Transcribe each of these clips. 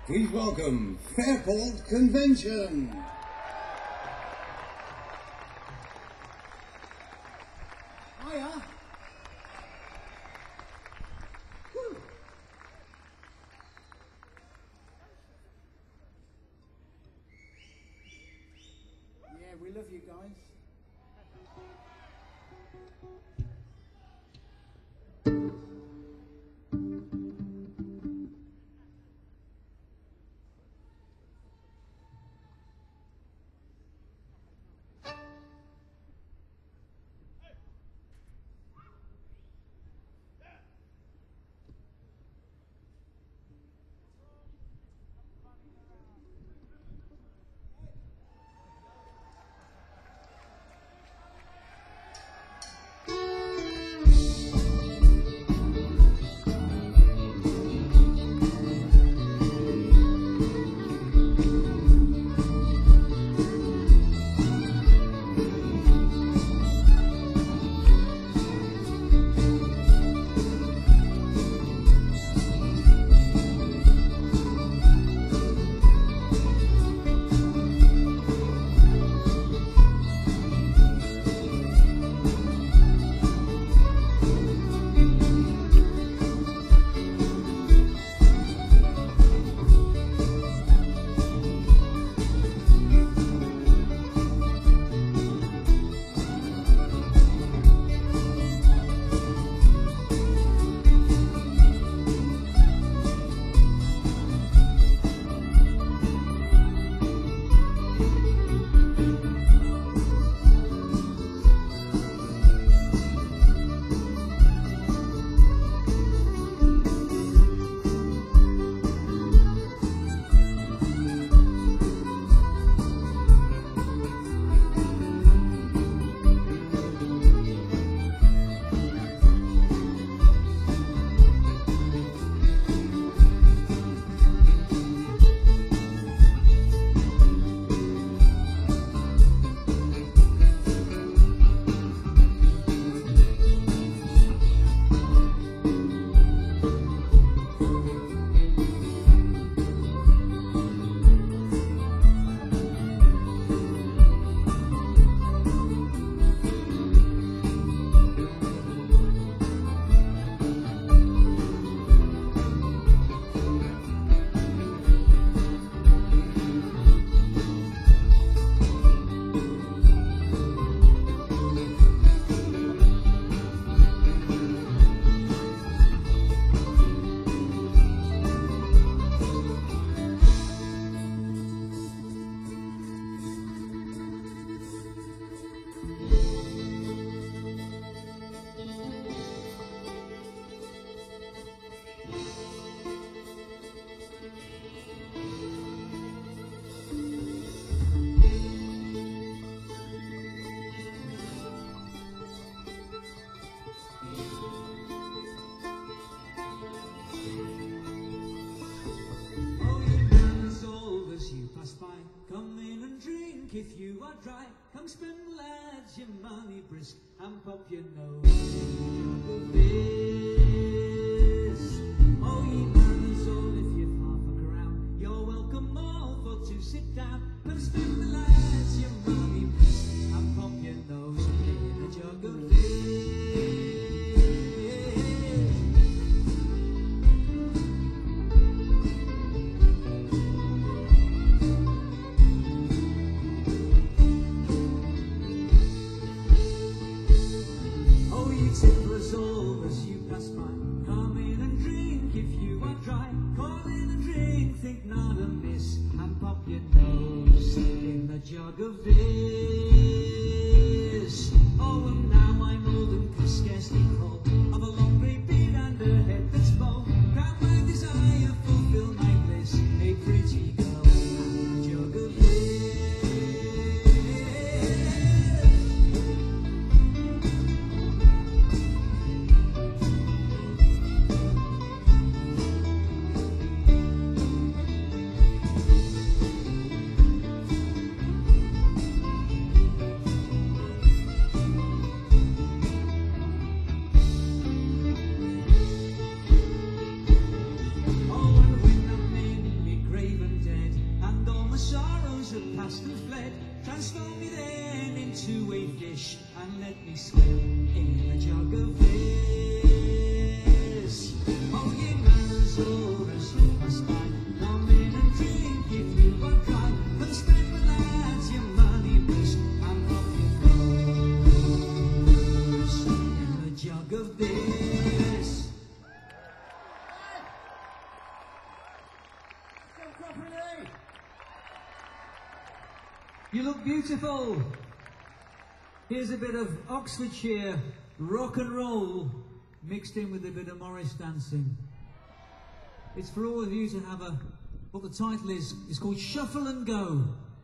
Please welcome Fairport Convention. Hiya. Whew. Yeah, we love you guys. Come in and drink if you are dry. Come spend, lads, your money brisk and pop your nose in the fist. Oh, ye manners all, if you've half a crown, you're welcome all for to sit down. Come spend, lads, your money brisk and pop your nose in a jug of fizz. Tipplers all as you You look beautiful. Here's a bit of Oxfordshire rock and roll mixed in with a bit of Morris dancing. It's for all of you to have what the title is. It's called Shuffle and Go.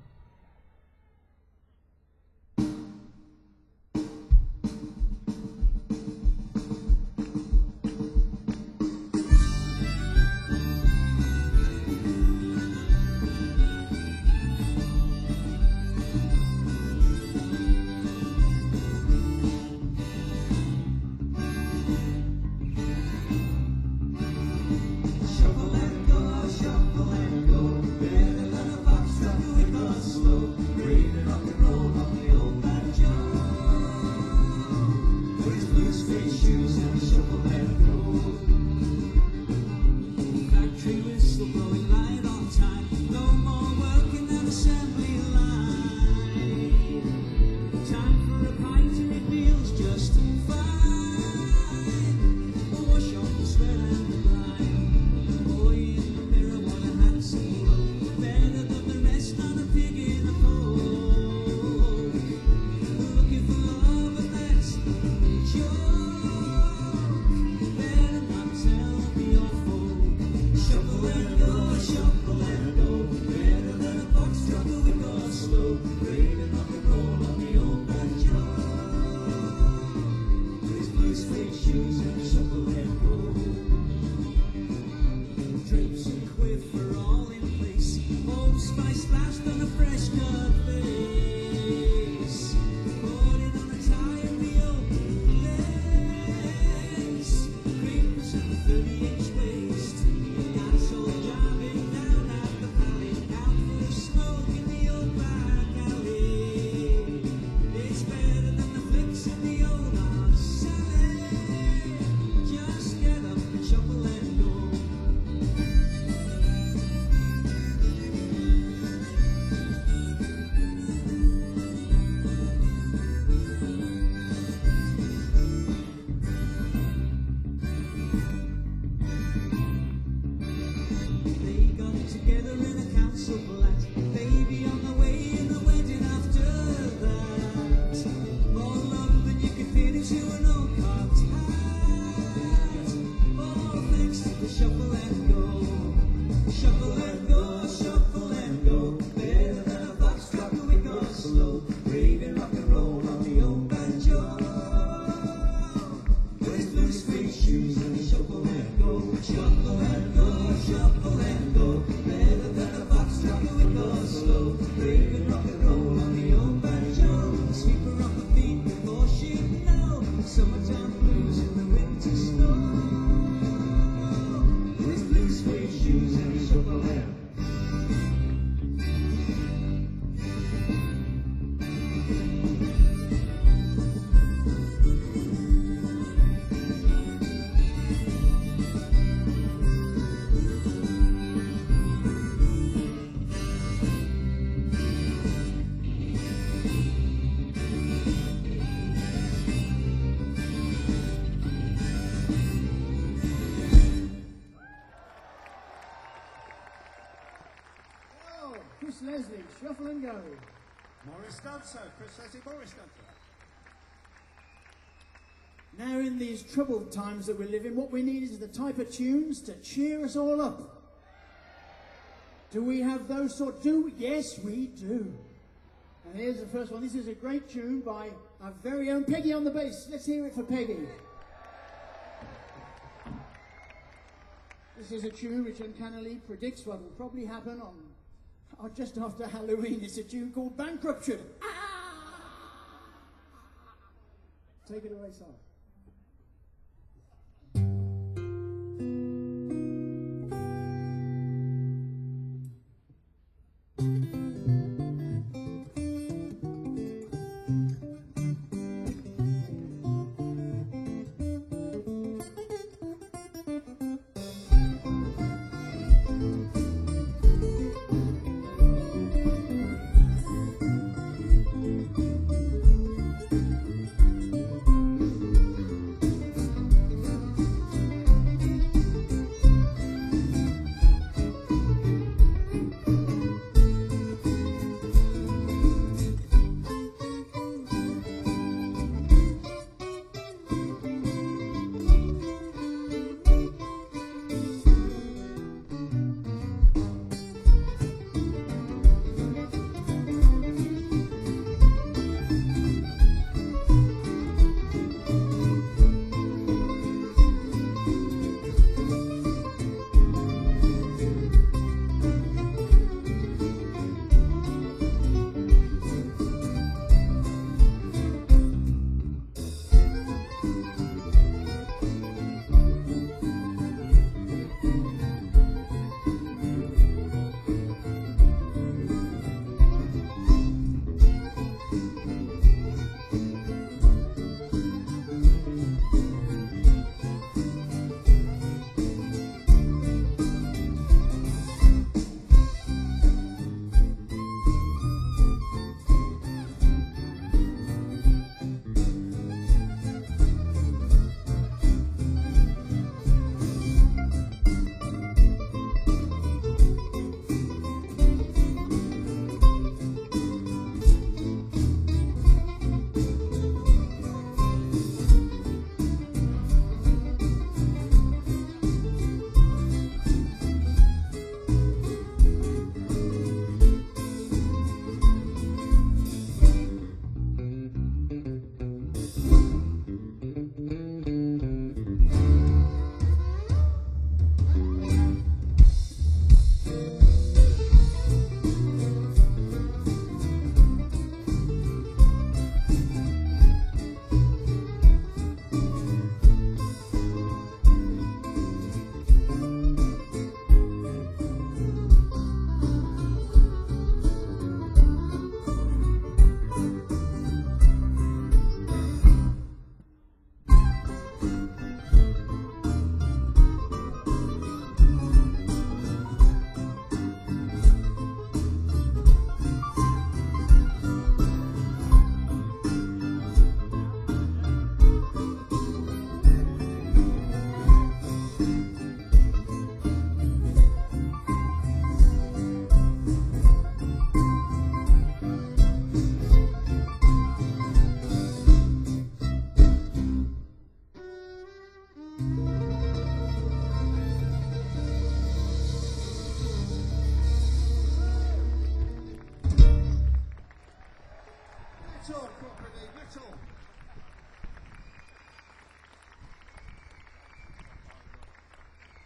Chris Leslie, Shuffle and Go. Morris Dancer, Chris Leslie, Morris Dancer. Now in these troubled times that we live in, what we need is the type of tunes to cheer us all up. Do we have those sort? Yes, we do. And here's the first one. This is a great tune by our very own Peggy on the bass. Let's hear it for Peggy. This is a tune which uncannily predicts what will probably happen on just after Halloween. It's a tune called Bankruption. Take it away, Sal.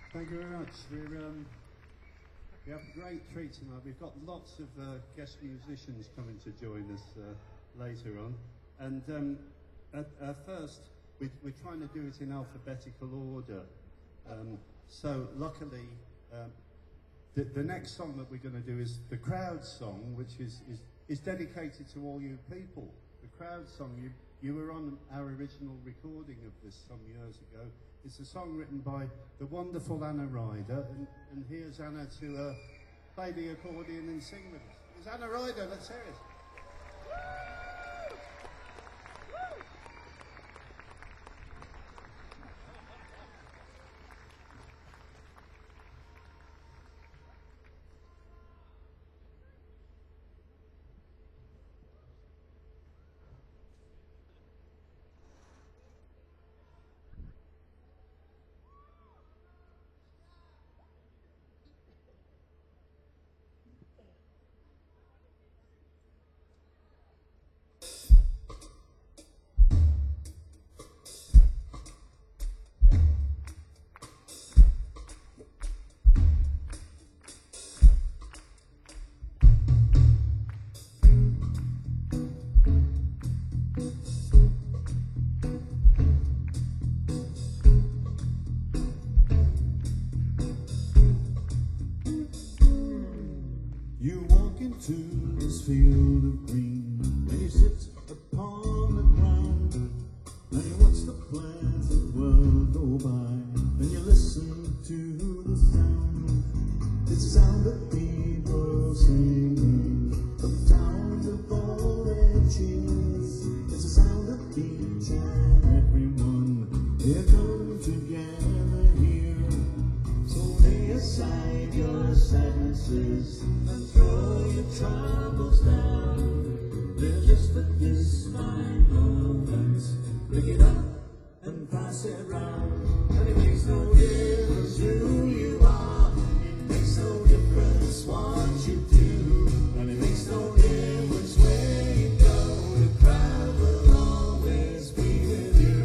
Thank you very much. We have a great treat tonight. We've got lots of guest musicians coming to join us later on. And at first, we're trying to do it in alphabetical order. So luckily, the next song that we're going to do is the crowd song, which is dedicated to all you people. The crowd song, you were on our original recording of this some years ago. It's a song written by the wonderful Anna Ryder, and here's Anna to play the accordion and sing with us. It's Anna Ryder, let's hear it. You walk into this field of green, and you sit upon the ground, and you watch the plants of the world go by, and you listen to the sound. It's the sound of people singing, of towns of all their cheers. It's the sound of each and everyone. They come together here. So lay aside your sadnesses and throw your troubles down. They're just for this fine moment. Pick it up and pass it round. And it makes no difference who you are. It makes no difference what you do. And it makes no difference where you go. The crowd will always be with you.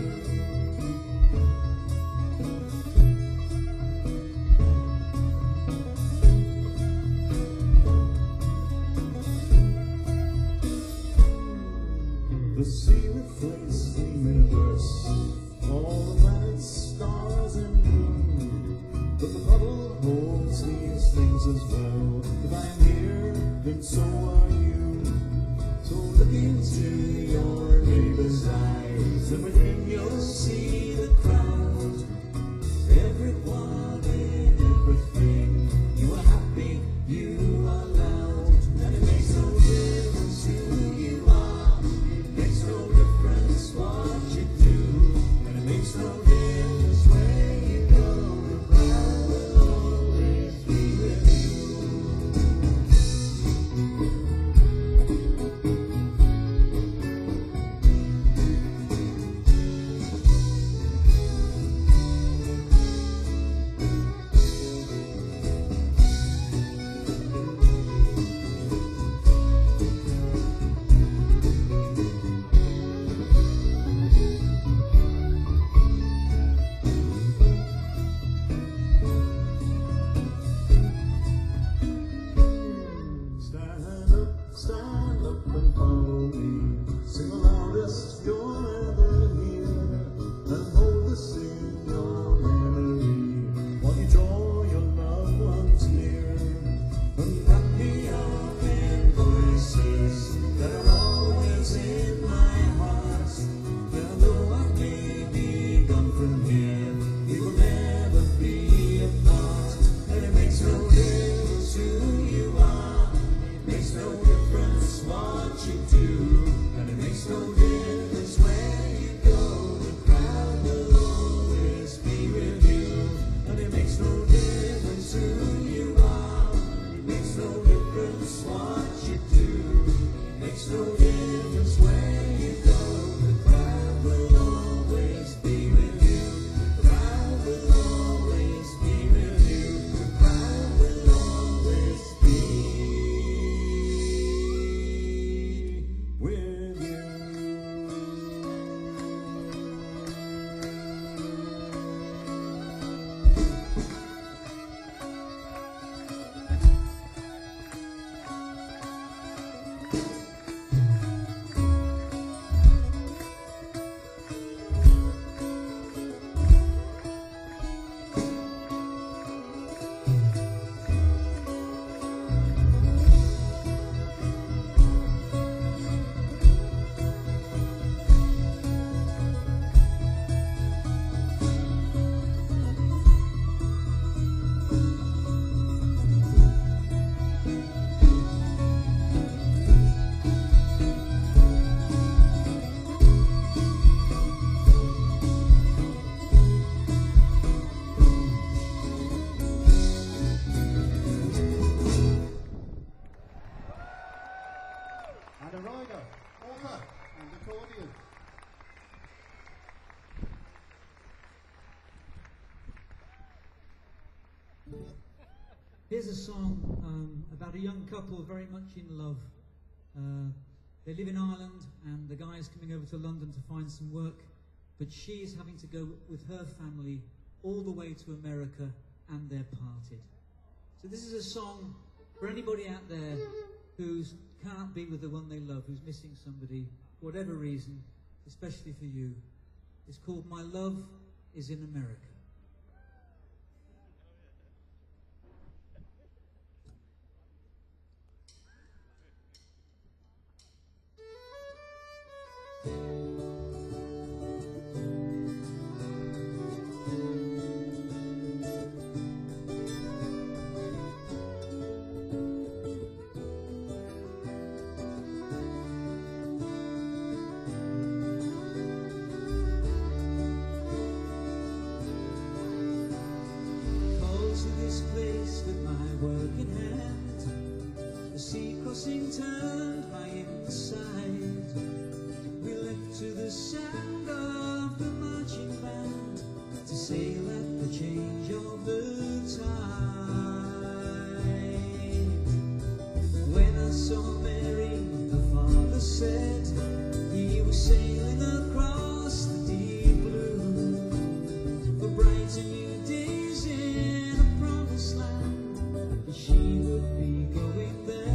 The sea reflects the universe, all the planets, stars and moon. But the puddle holds these things as well. If I am here, then so are you. So look into your neighbor's eyes, and within you'll see the crowd. Everyone and everything, you are happy, you are loud. And it makes no difference who you are. Makes no difference what you do, and it makes no difference where you go. The crowd will always be with you. Here's a song about a young couple very much in love. They live in Ireland, and the guy is coming over to London to find some work, but she is having to go with her family all the way to America, and they're parted. So this is a song for anybody out there who can't be with the one they love, who's missing somebody, for whatever reason, especially for you. It's called My Love is in America. Turned my inside. We left to the sound of the marching band to sail at the change of the tide. When I saw Mary, her father said he was sailing across the deep blue for bright and new days in a promised land, and she would be going there.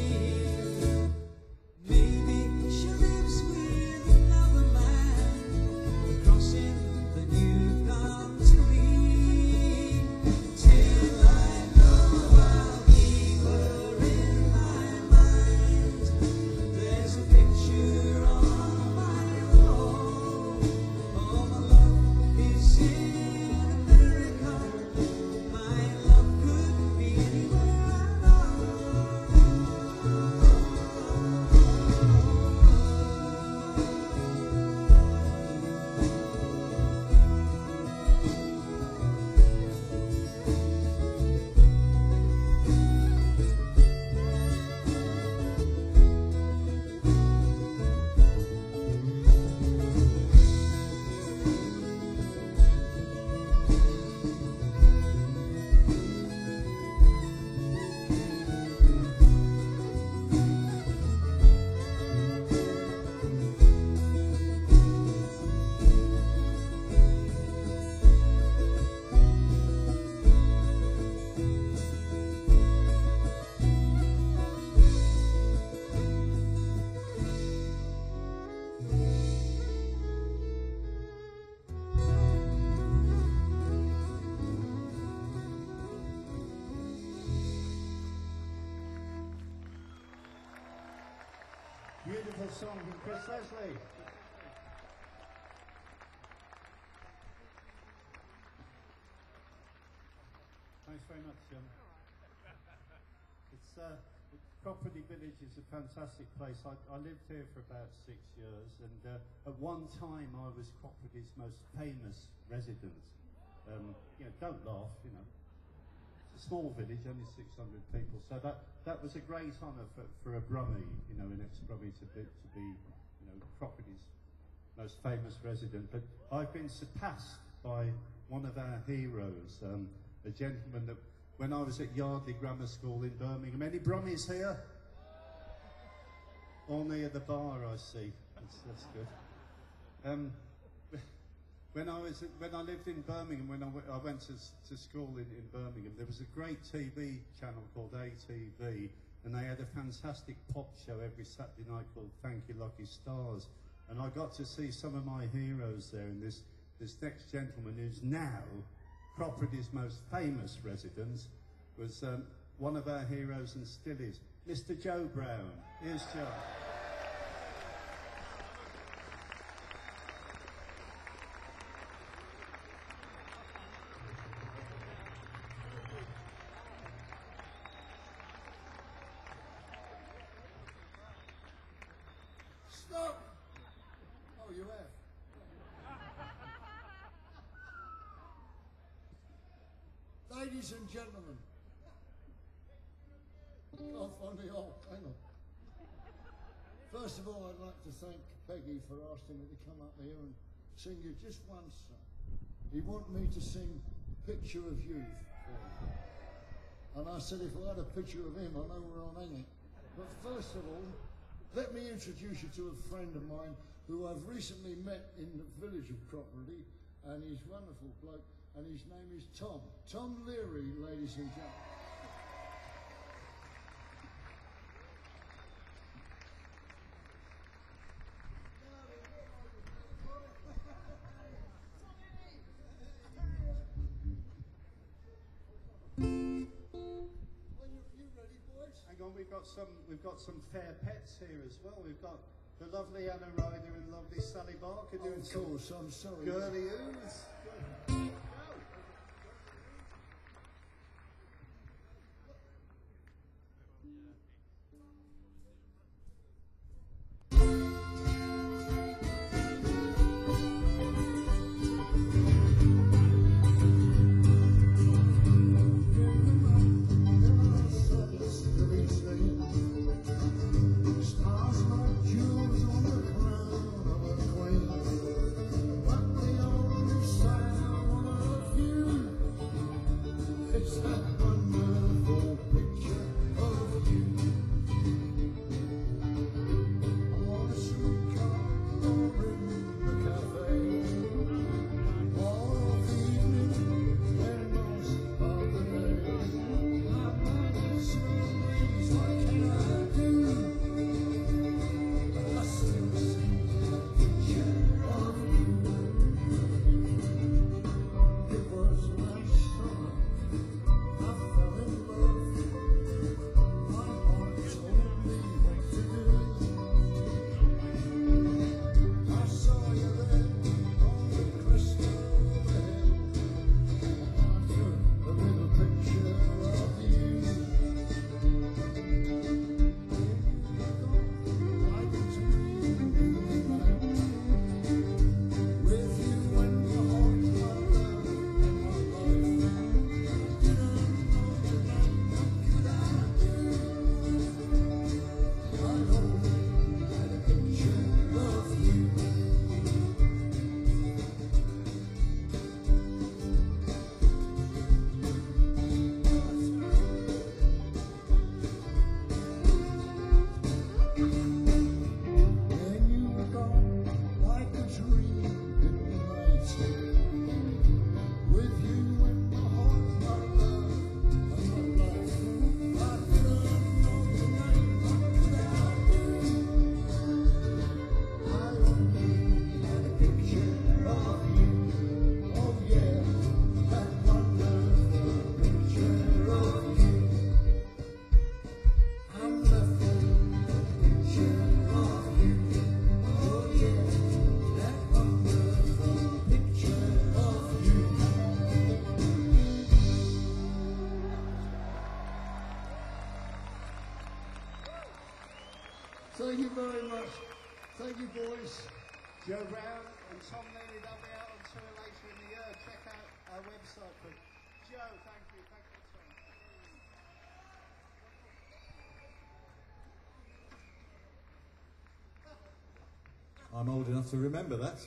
Maybe she lives with another man. wonderful song from Chris Leslie. Thanks very much, Property Village is a fantastic place. I lived here for about 6 years, and at one time I was Cropredy's most famous resident. Don't laugh, It's a small village, only 600 people, so that was a great honour for a Brummie, an ex-Brummie to be Cropredy's most famous resident. But I've been surpassed by one of our heroes, a gentleman that, when I was at Yardley Grammar School in Birmingham. Any Brummies here? All near the bar, I see. That's good. When I lived in Birmingham, when I went to school in Birmingham, there was a great TV channel called ATV, and they had a fantastic pop show every Saturday night called Thank You Lucky Stars. And I got to see some of my heroes there, and this next gentleman, who's now Cropredy's most famous resident, was one of our heroes and still is, Mr. Joe Brown. Here's Joe. Stop! Oh, you have. Ladies and gentlemen, can't find the old, hang on. First of all, I'd like to thank Peggy for asking me to come up here and sing you just one song. He wanted me to sing Picture of Youth for him. And I said, if I had a picture of him, I know where I'll hang it. But first of all, let me introduce you to a friend of mine who I've recently met in the village of Cropredy, and he's a wonderful bloke, and his name is Tom. Tom Leary, ladies and gentlemen. Hang on, we've got some fair pets here as well. We've got the lovely Anna Ryder and lovely Sally Barker doing Of course, I'm sorry. girly oohs. Stars like jewels on the crown of a queen, but the only sign I wanna view is that wonderful picture of you. I wanna see color in the cafe, all of the evening and most of the day. My mind is so amazed, what can I do? I still see the picture of you. It was last summer, I Joe Brown and Tom Neely, they'll be out on tour later in the year. Check out our website for Joe. Thank you. Thank you, Tom. I'm old enough to remember that.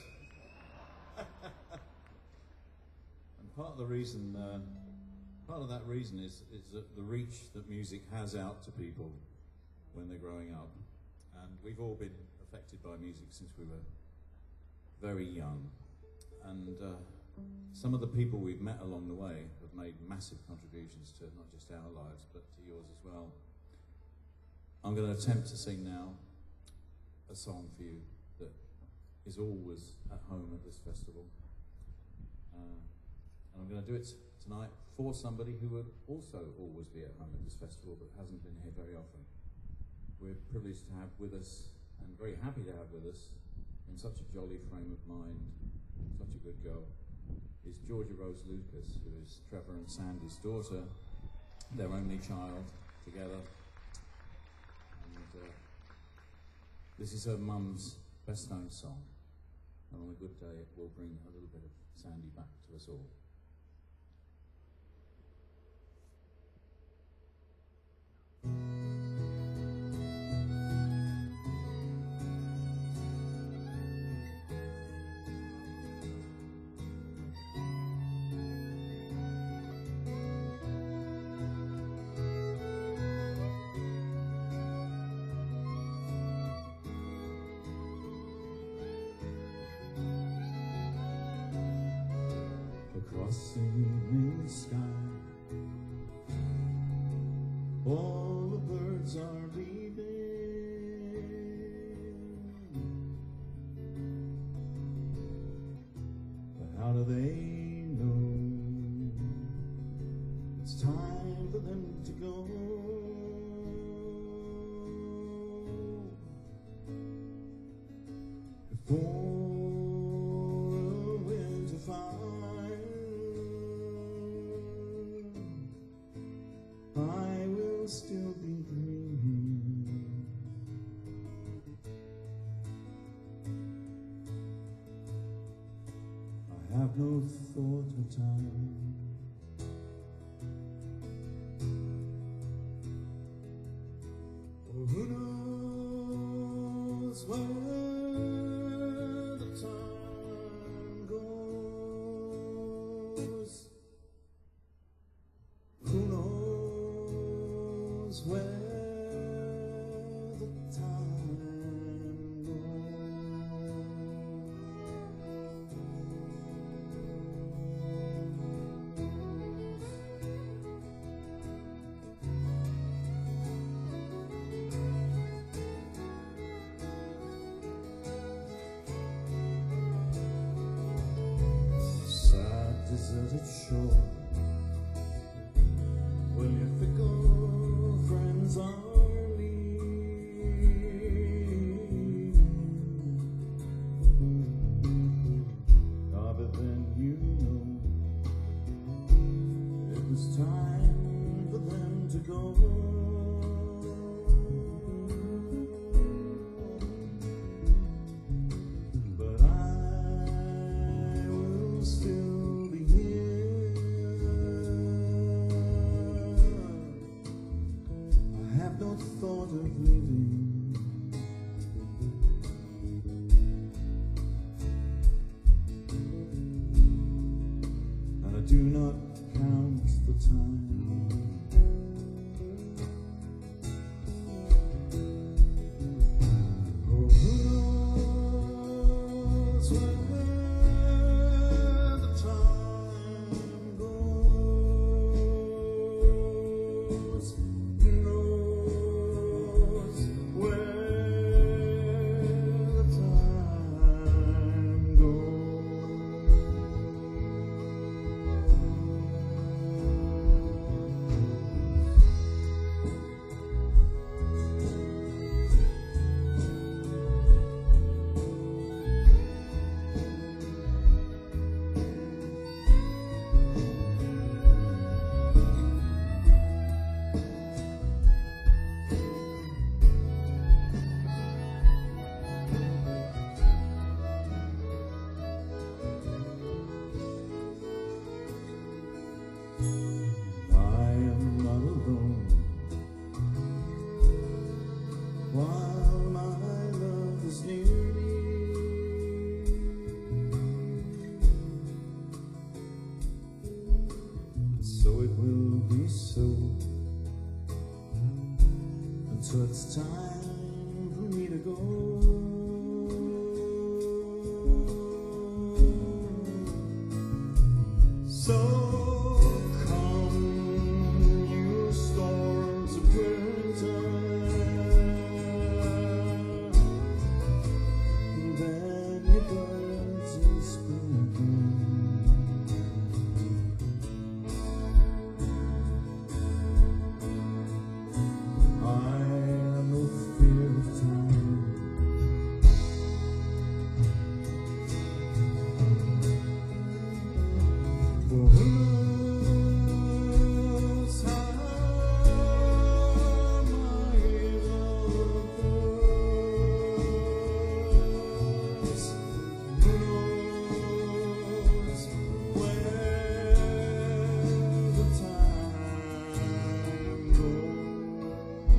And part of the reason, part of that reason is that the reach that music has out to people when they're growing up. And we've all been affected by music since we were very young. And some of the people we've met along the way have made massive contributions to not just our lives, but to yours as well. I'm going to attempt to sing now a song for you that is always at home at this festival. And I'm going to do it tonight for somebody who would also always be at home at this festival but hasn't been here very often. We're privileged to have with us, and very happy to have with us, in such a jolly frame of mind, such a good girl, is Georgia Rose Lucas, who is Trevor and Sandy's daughter, their only child together. And this is her mum's best known song. And on a good day, it will bring a little bit of Sandy back to us all. Across the evening sky, all the birds are leaving. But how do they know it's time for them to go? Before a winter fire, I will still be dreaming. I have no thought of time. Oh, who knows where the time goes? Who knows where the time goes? Sad deserted shore, where your fickle friends are leaving. Other than you know, it was time for them to go. But I will still be here. I have no thought of leaving. And I do not count the time. Oh, who knows where the time goes? Who knows where the time goes? I am not alone while my love is near me. So it will be so until it's time for me to go. So come, you storms of winter, then you birds in spring again. I have no fear of time. For who knows how my love goes? Who knows where the time goes?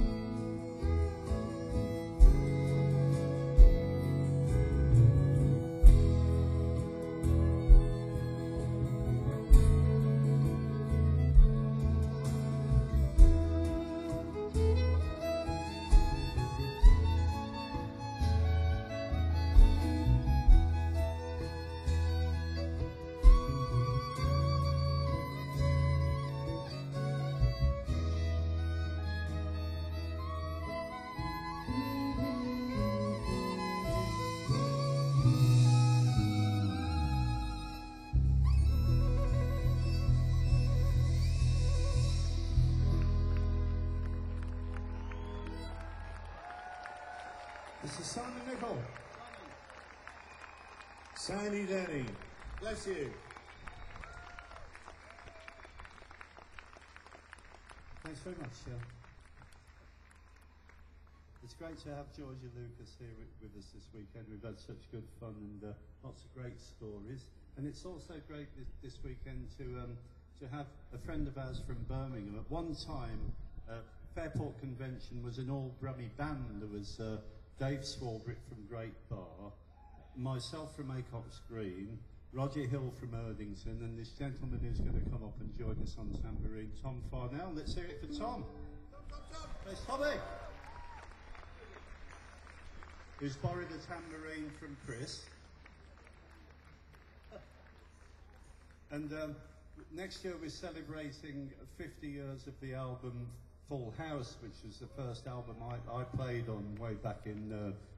This is Simon Nicol. Sandy Denny, bless you. Thanks very much. It's great to have Georgia Lucas here with us this weekend. We've had such good fun and lots of great stories. And it's also great this weekend to have a friend of ours from Birmingham. At one time, Fairport Convention was an all Brummie band. There was Dave Swarbrick from Great Bar, myself from Acox Green, Roger Hill from Erdington, and this gentleman who's going to come up and join us on tambourine, Tom Farnell. Let's hear it for Tom. There's Tommy, who's borrowed a tambourine from Chris. And next year we're celebrating 50 years of the album Full House, which was the first album I played on way back in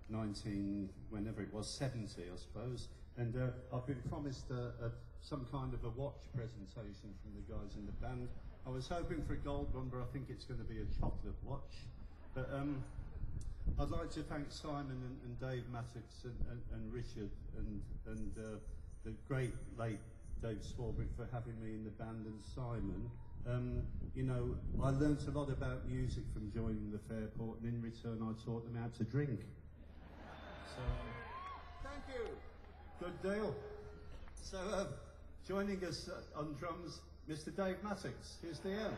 70, I suppose. And I've been promised some kind of a watch presentation from the guys in the band. I was hoping for a gold one, but I think it's going to be a chocolate watch. But I'd like to thank Simon and Dave Mattox and Richard and the great late Dave Swarbrick for having me in the band, and Simon. You know, I learnt a lot about music from joining the Fairport, and in return I taught them how to drink. So, thank you. Good deal. So, joining us on drums, Mr. Dave Mattox. Here's the end.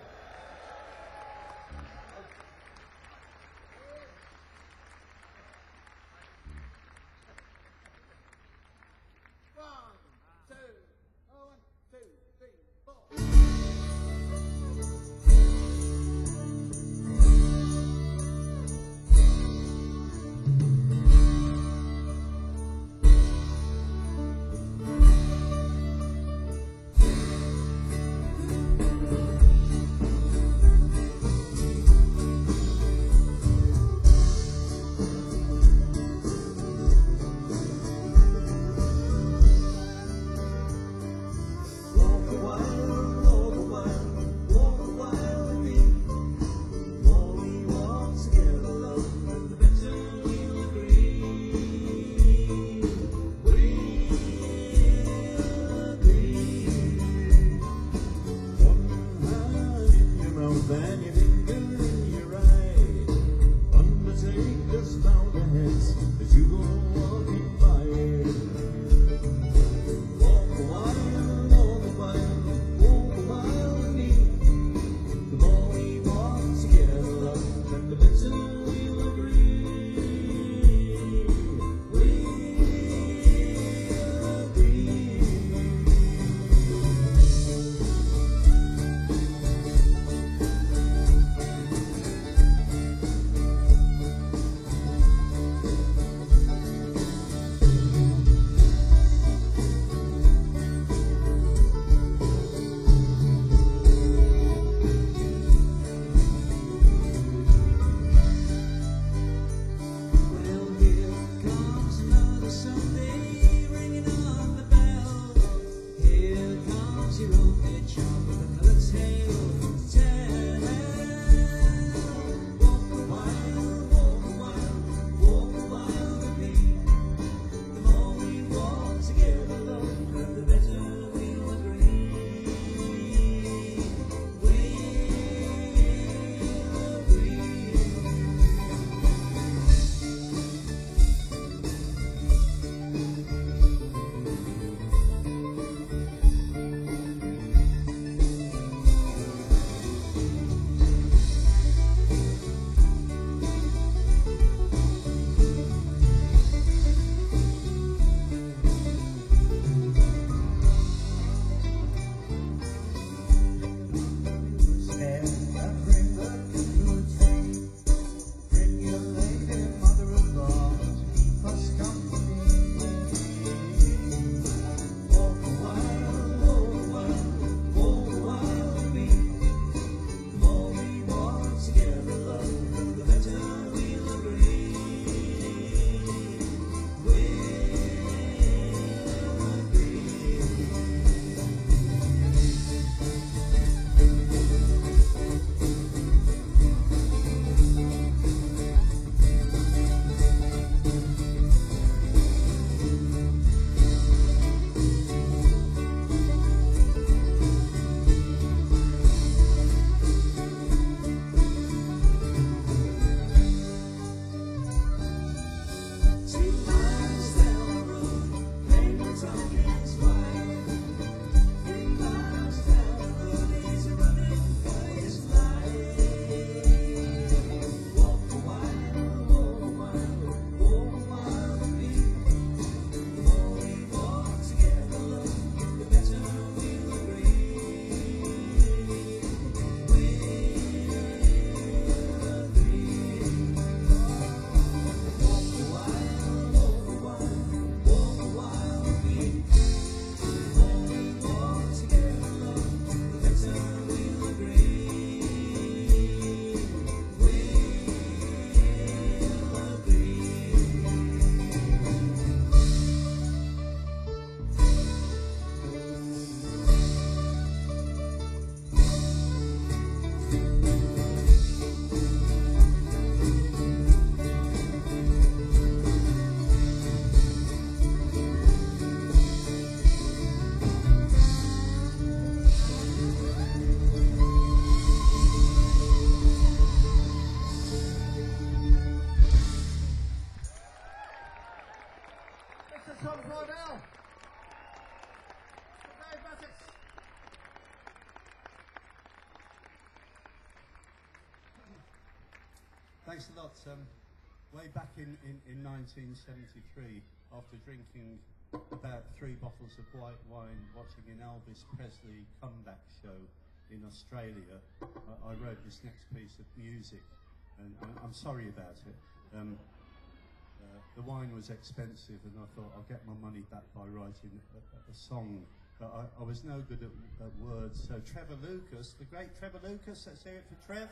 Thanks a lot. Way back in 1973, after drinking about 3 bottles of white wine, watching an Elvis Presley comeback show in Australia, I wrote this next piece of music, and I'm sorry about it. The wine was expensive, and I thought I'll get my money back by writing a song. But I was no good at words. So Trevor Lucas, the great Trevor Lucas, let's hear it for Trev,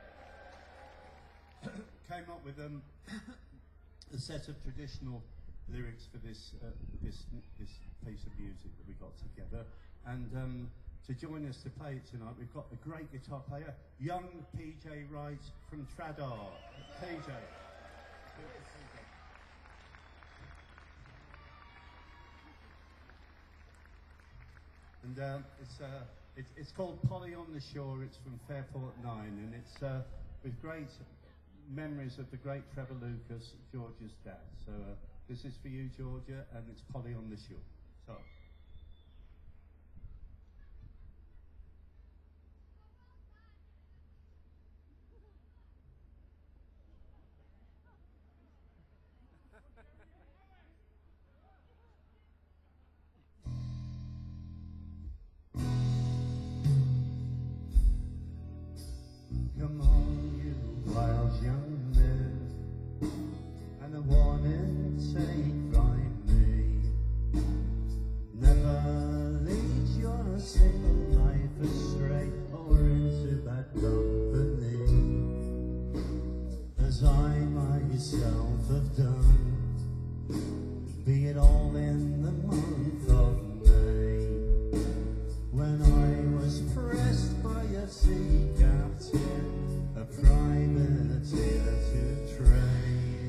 came up with a set of traditional lyrics for this piece of music that we got together. And to join us to play it tonight, we've got the great guitar player, young PJ Wright from Tradar. PJ. And it's called Polly on the Shore. It's from Fairport 9, and it's with great memories of the great Trevor Lucas, Georgia's dad. So this is for you, Georgia, and it's Polly on the Shore. So. Come on, you wild young men, and a warning take by me. Never lead your single life astray or into bad company, as I myself have done, be it all in the month of May, when I was pressed by a sea captain, a privateer to trade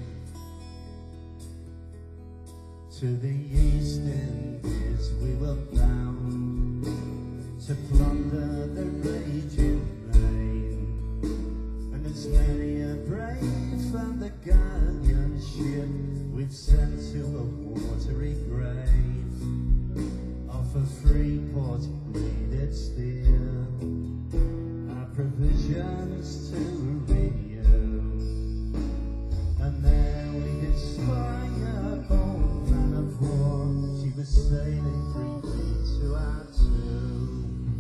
to the East Indies. We were bound to plunder the raging main, and as many a brave and the galleon ship we've sent to a watery grave, off a free port we did steer our provisions to Rio, and there we did spy a bold man of war. She was sailing 3 feet to our 2.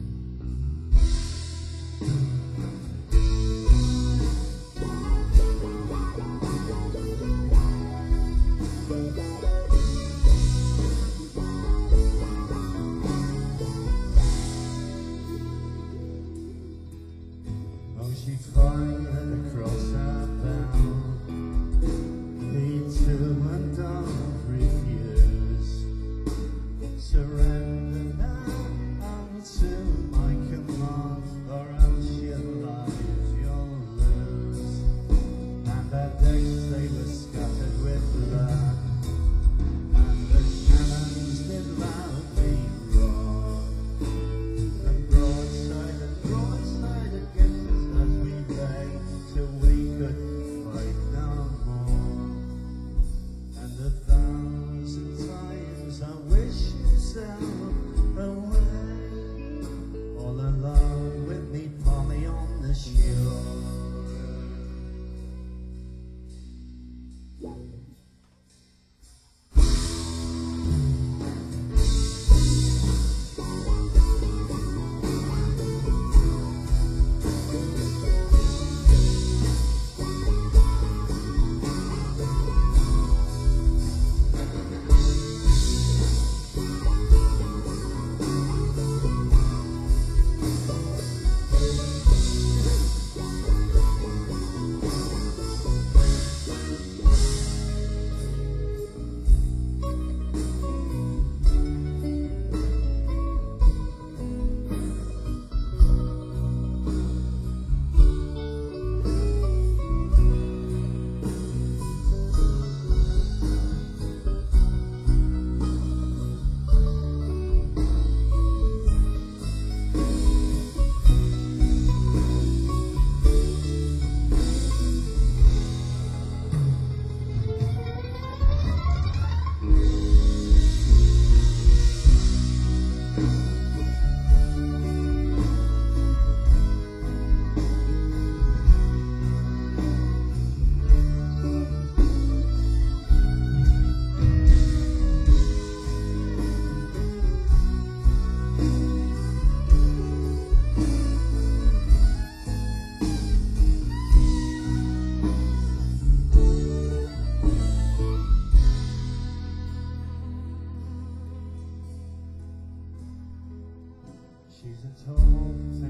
She fired across our bow, he too and don't refuse. Surrender now unto my command, or else your lives you'll lose. And our decks they were scattered with blood, and the cannons did loudly roar, and broadside against us as we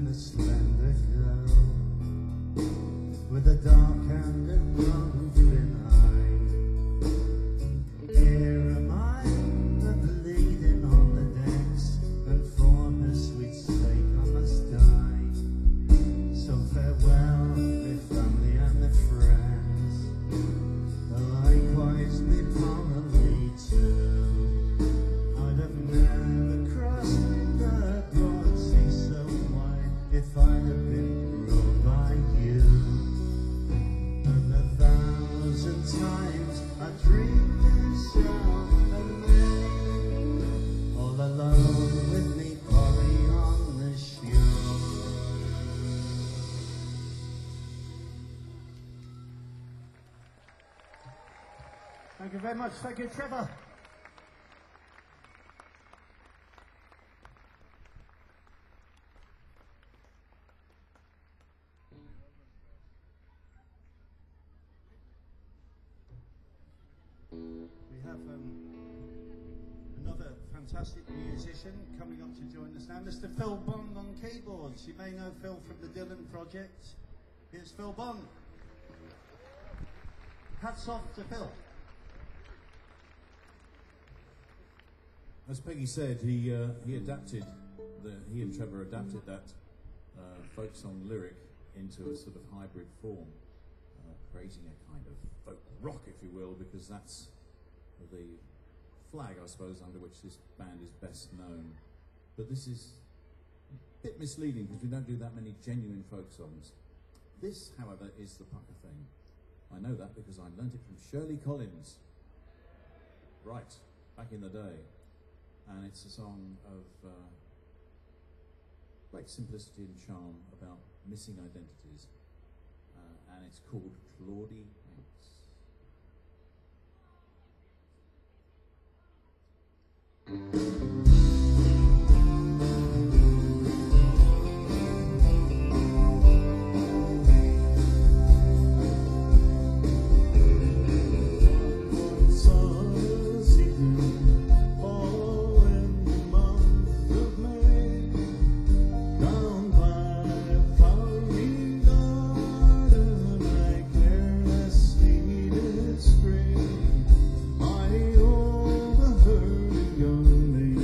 and a slender girl with a dark and a roving eye. Here am I, bleeding on the decks, and for her sweet sake I must die. So farewell, my family and my friends, likewise my family too. I'd have never crossed the broad sea so wide if I'd have been ruled by you. And 1,000 times I dreamed and shall remain all alone with me Polly on the shore. Thank you very much. Thank you, Trevor. We have another fantastic musician coming up to join us now, Mr. Phil Bond on keyboards. You may know Phil from the Dylan Project. Here's Phil Bond. Hats off to Phil. As Peggy said, he adapted, he and Trevor adapted that folk song lyric into a sort of hybrid form, creating a kind of folk rock, if you will, because that's the flag, I suppose, under which this band is best known. But this is a bit misleading because we don't do that many genuine folk songs. This, however, is the pucker thing. I know that because I learnt it from Shirley Collins, right, back in the day. And it's a song of great simplicity and charm about missing identities. And it's called Claudie Hanks. I overheard a young lady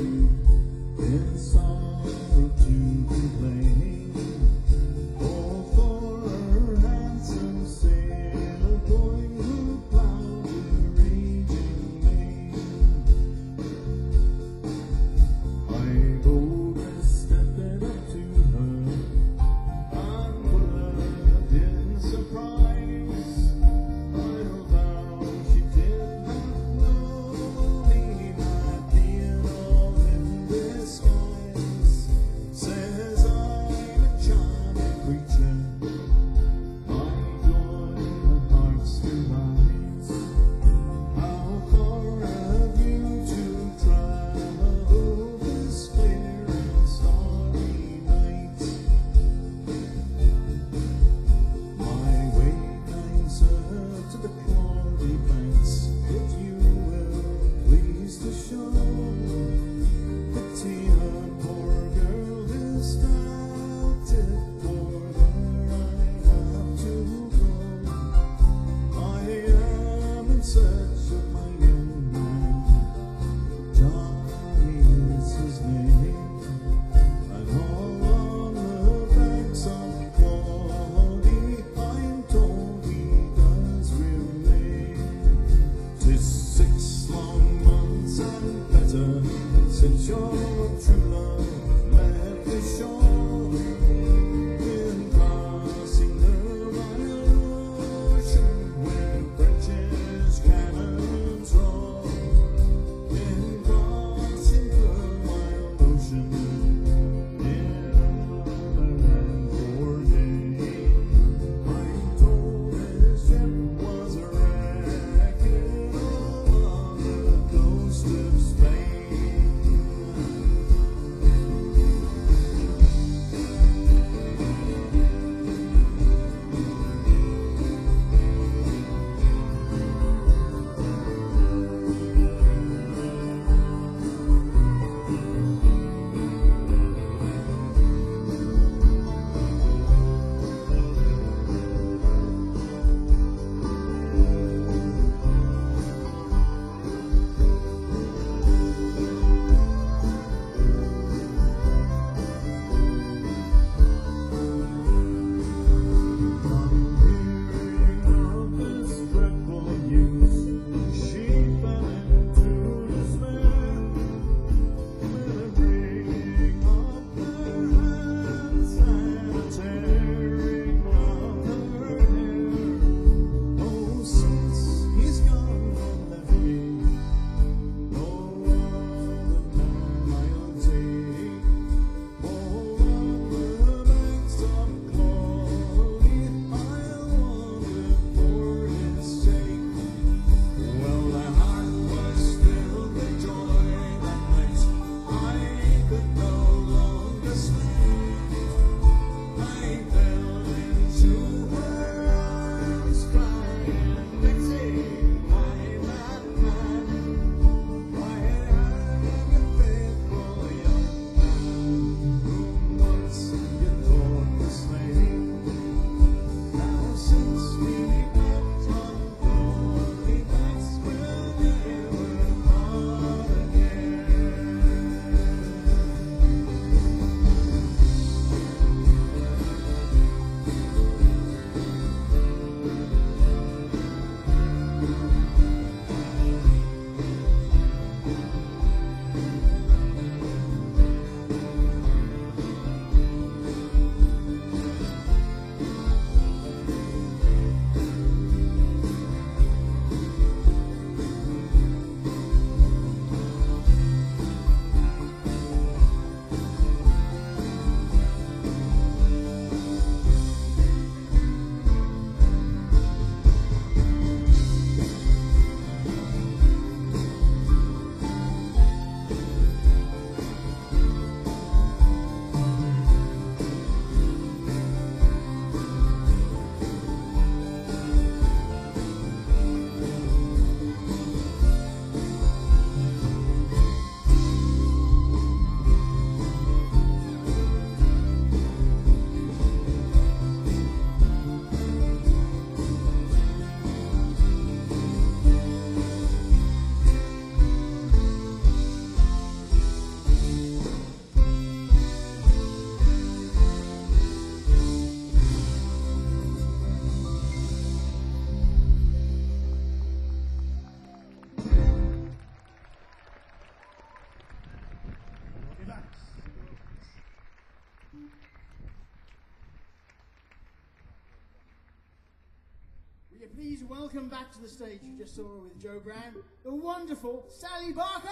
Will you please welcome back to the stage, you just saw her with Joe Brown, the wonderful Sally Barker!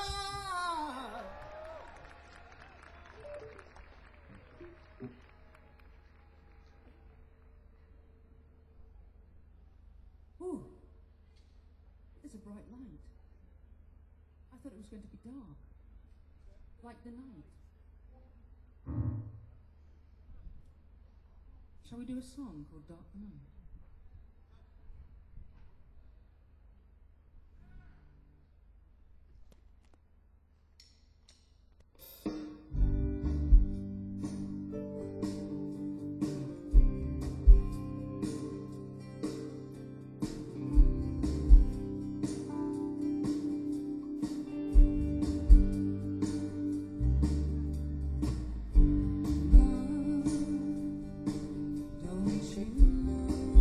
Ooh, there's a bright light. I thought it was going to be dark, like the night. Shall we do a song called Dark Night? Don't you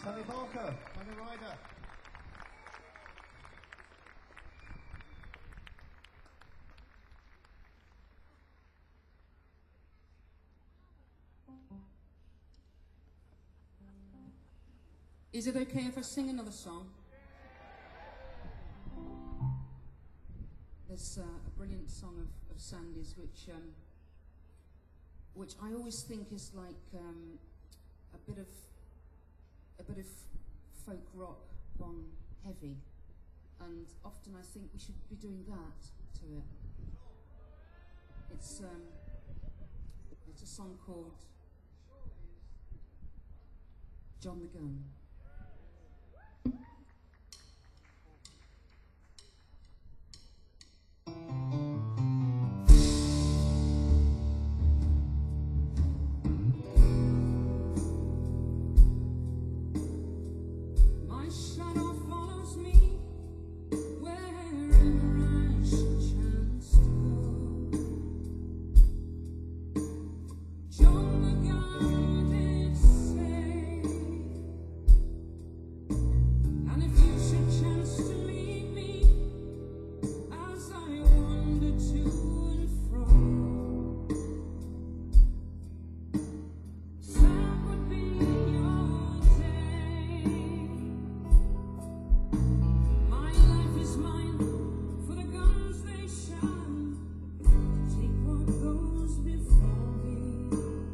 Tony Barker, Tony Ryder. Is it okay if I sing another song? There's a brilliant song of Sandy's, which I always think is like a bit of folk rock gone heavy, and often I think we should be doing that to it. It's a song called John the Gun. My shadow follows me wherever I should chance to go. John the Gun did say, and if you should chance to meet me as I wander to and fro, sad would be your day. My life is mine, for the guns they shine. Take what goes before me.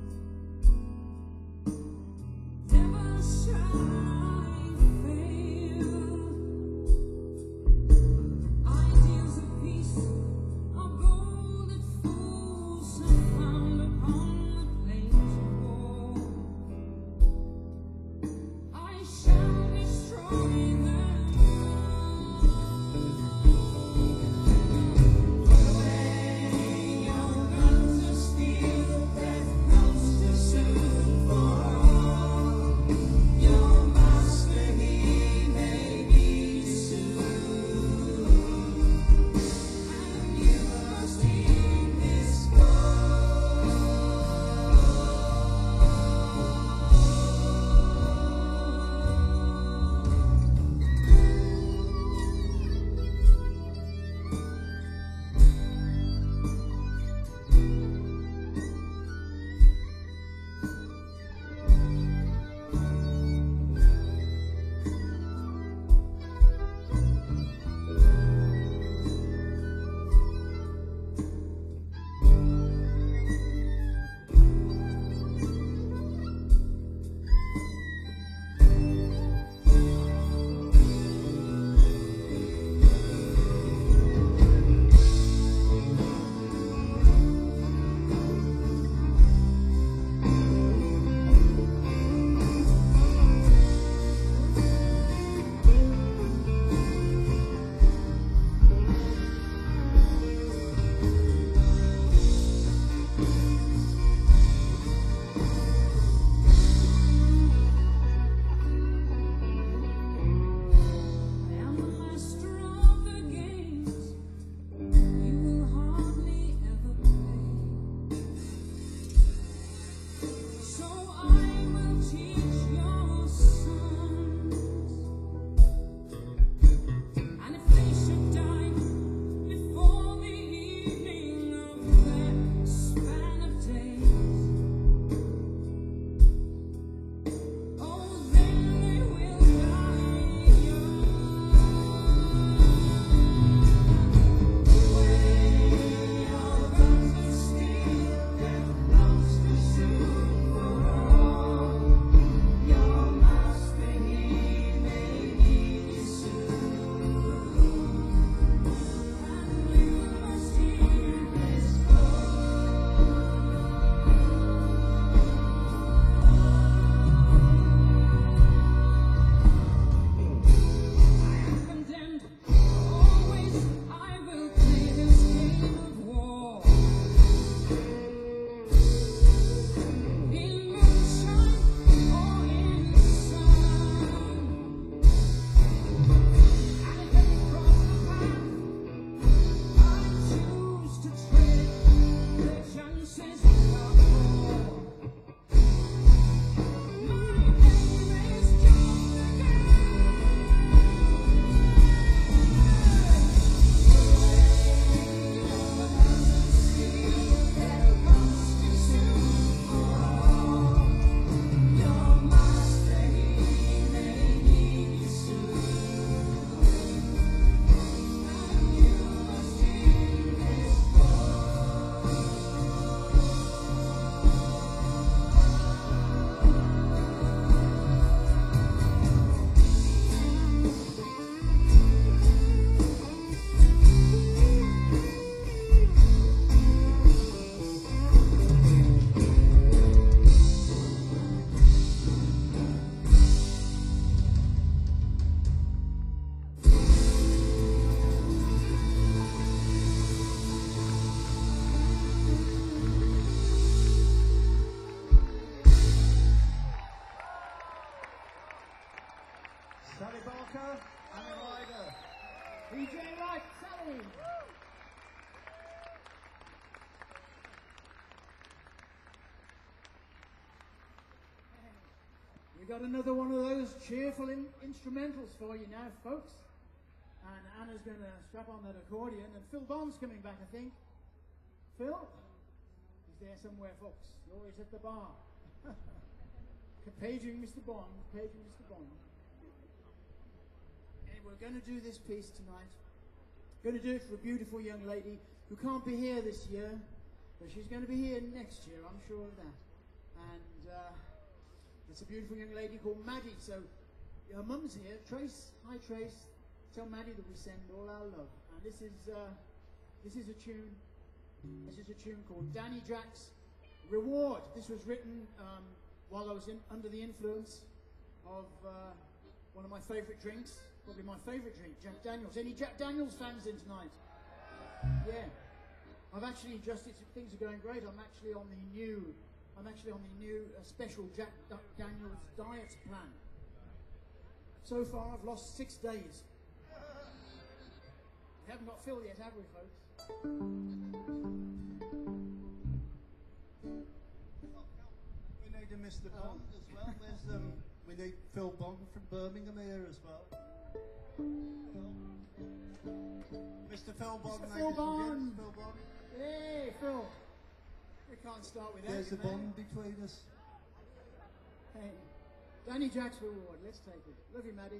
Never shall I fail. Ideals of peace are gold that fools have found upon the plains of war. I shall destroy them all. Put away your guns of steel, death comes too soon for all. Your master, he may be soon, and you must heed his call. Sally Barker, Anna Ryder. PJ Wright, Sally. We got another one of those cheerful instrumentals for you now, folks. And Anna's going to strap on that accordion, and Phil Bond's coming back, I think. Phil? He's there somewhere, folks. You're always at the bar. Paging Mr. Bond, paging Mr. Bond. And we're going to do this piece tonight. Going to do it for a beautiful young lady who can't be here this year, but she's going to be here next year, I'm sure of that. And it's a beautiful young lady called Maddie. So her mum's here. Trace, hi Trace. Tell Maddie that we send all our love. And this is a tune. This is a tune called Danny Jack's Reward. This was written while I was under the influence of one of my favourite drinks, probably my favourite drink, Jack Daniels. Any Jack Daniels fans in tonight? Yeah. I've actually adjusted. Things are going great. I'm actually on the new special Jack Daniels diet plan. So far, I've lost 6 days. We haven't got Phil yet, have we, folks? We need a Mr. Bond as well. There's we need Phil Bond from Birmingham here as well. Mr. Phil Bond. Mr. Phil Bond. Phil Bond. Hey, Phil. We can't start without There's you, a man. bond between us. Hey, Danny Jack's Reward. Let's take it. Love you, Maddie.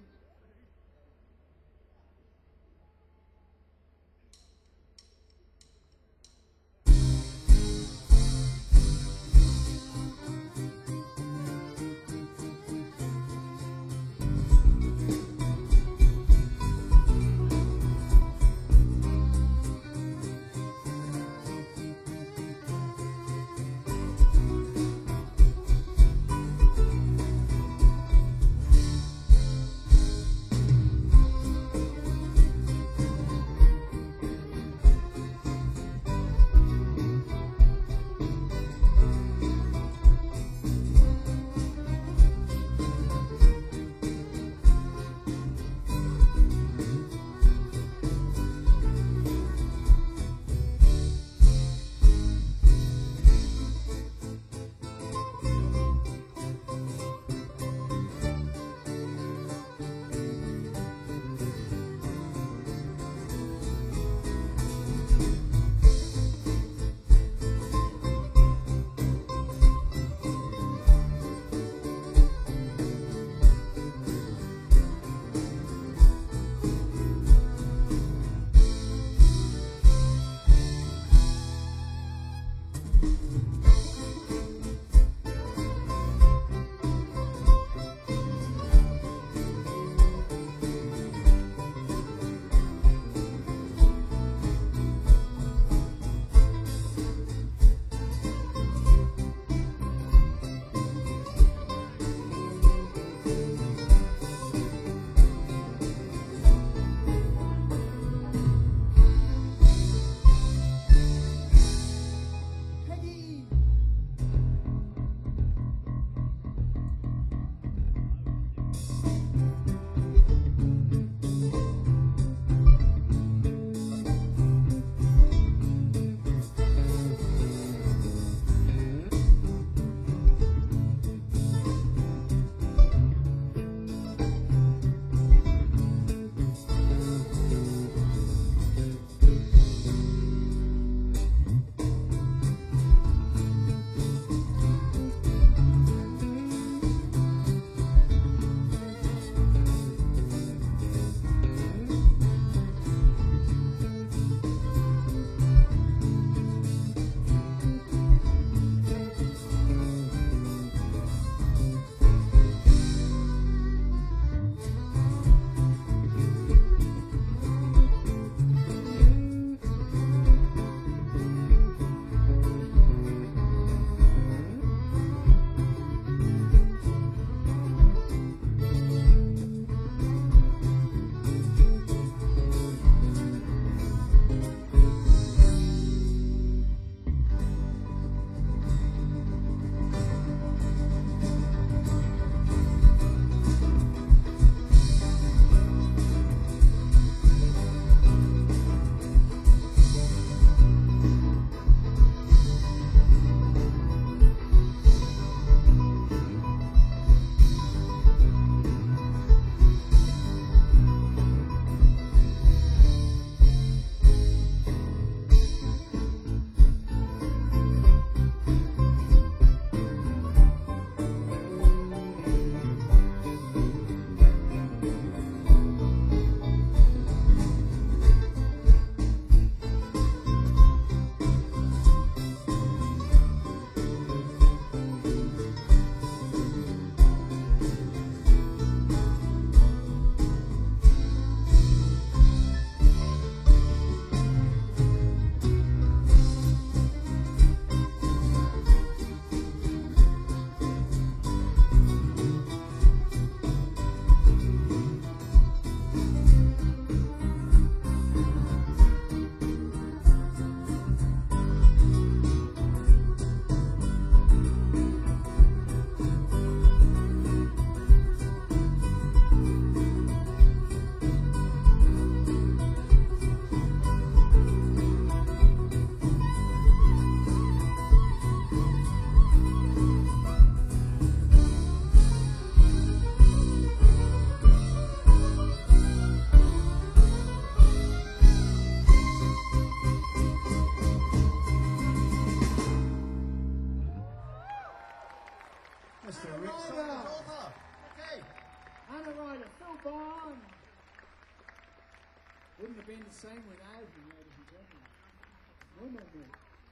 songwriter, Phil Barnes. Wouldn't have been the same without him, ladies and gentlemen. No, no, no.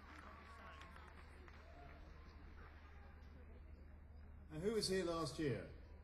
And who was here last year?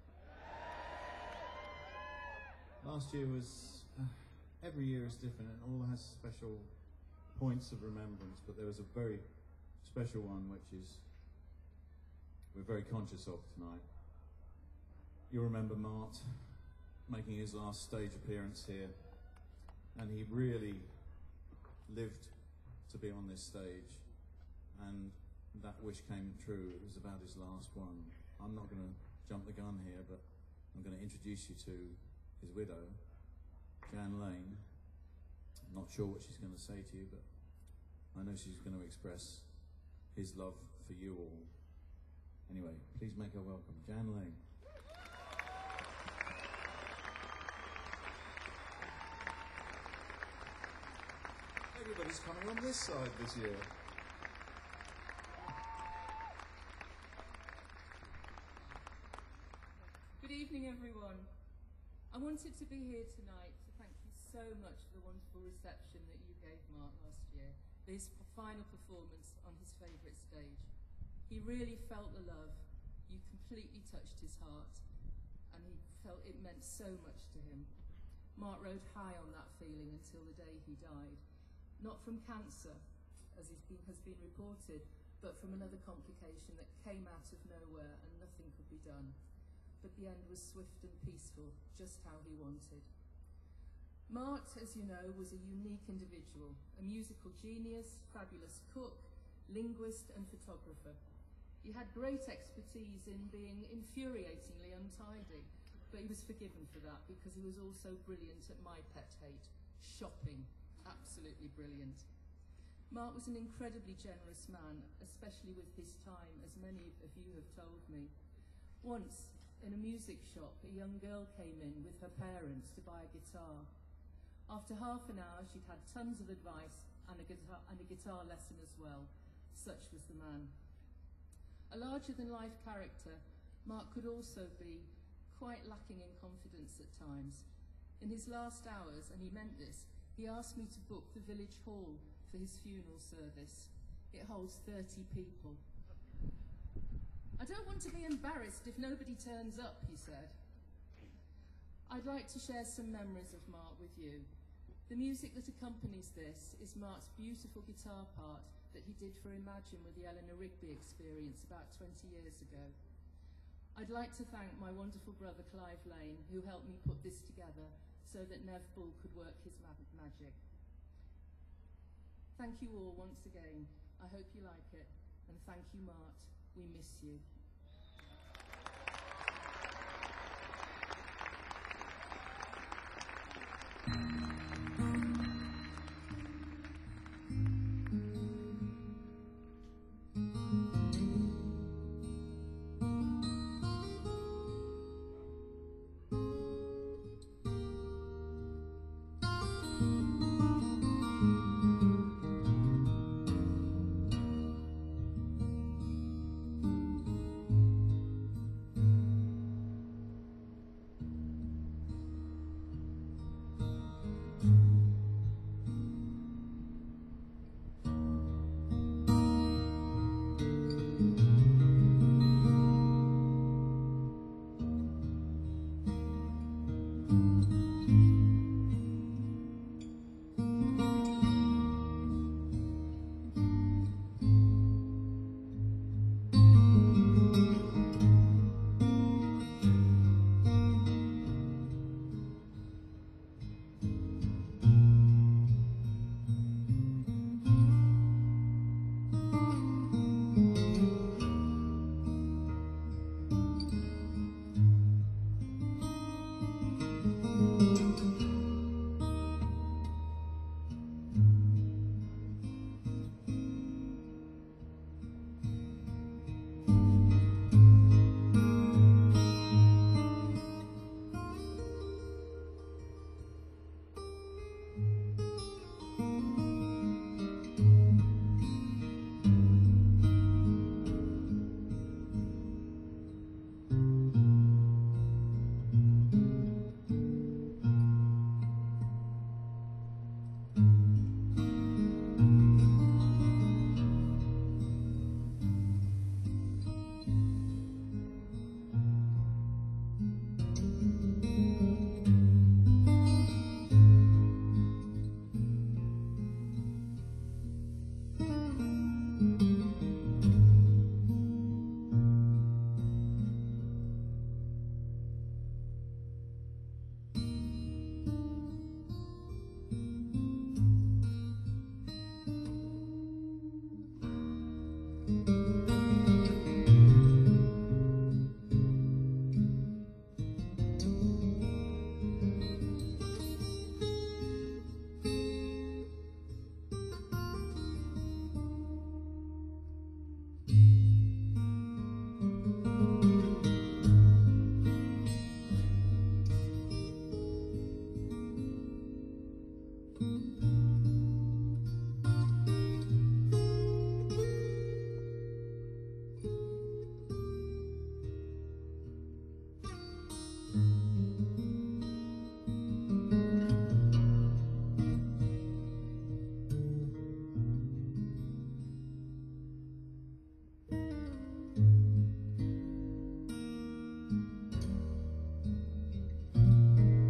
Last year was, every year is different and all has special points of remembrance, but there was a very special one which is we're very conscious of tonight. You'll remember Mart making his last stage appearance here, and he really lived to be on this stage, and that wish came true. It was about his last one. I'm not going to jump the gun here, but I'm going to introduce you to his widow, Jan Lane. I'm not sure what she's going to say to you, but I know she's going to express his love for you all. Anyway, please make her welcome, Jan Lane. Everybody's coming on this side this year. Good evening, everyone. I wanted to be here tonight to thank you so much for the wonderful reception that you gave Mark last year, for his final performance on his favourite stage. He really felt the love. You completely touched his heart, and he felt it meant so much to him. Mark rode high on that feeling until the day he died. Not from cancer, as has been reported, but from another complication that came out of nowhere and nothing could be done. But the end was swift and peaceful, just how he wanted. Mart, as you know, was a unique individual, a musical genius, fabulous cook, linguist and photographer. He had great expertise in being infuriatingly untidy, but he was forgiven for that because he was also brilliant at my pet hate, shopping. Absolutely brilliant. Mark was an incredibly generous man, especially with his time, as many of you have told me. Once, in a music shop, a young girl came in with her parents to buy a guitar. After half an hour, she'd had tons of advice and a guitar lesson as well. Such was the man. A larger-than-life character, Mark could also be quite lacking in confidence at times. In his last hours, and he meant this, he asked me to book the village hall for his funeral service. It holds 30 people. I don't want to be embarrassed if nobody turns up, he said. I'd like to share some memories of Mark with you. The music that accompanies this is Mark's beautiful guitar part that he did for Imagine with the Eleanor Rigby Experience about 20 years ago. I'd like to thank my wonderful brother Clive Lane, who helped me put this together so that Nev Bull could work his magic. Thank you all once again. I hope you like it, and thank you, Mart. We miss you.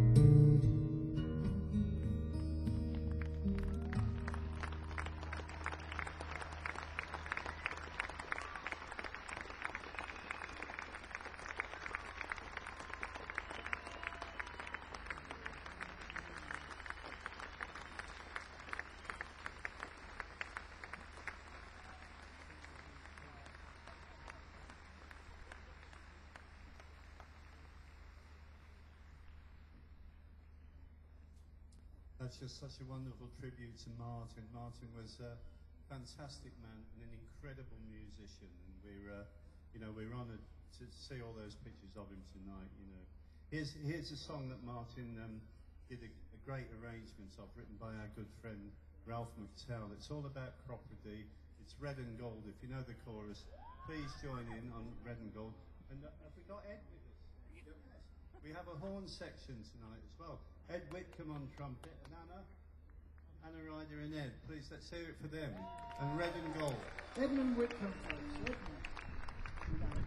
That's just such a wonderful tribute to Martin. Martin was a fantastic man and an incredible musician, and we're honoured to see all those pictures of him tonight. Here's a song that Martin did a great arrangement of, written by our good friend Ralph McTell. It's all about Cropredy. It's Red and Gold. If you know the chorus, please join in on Red and Gold. And have we got Ed with us? Yes. We have a horn section tonight as well. Ed Whitcomb on trumpet, and Anna Ryder and Ed. Please, let's hear it for them. And Red and Gold. Edmund Whitcomb, folks. Edmund.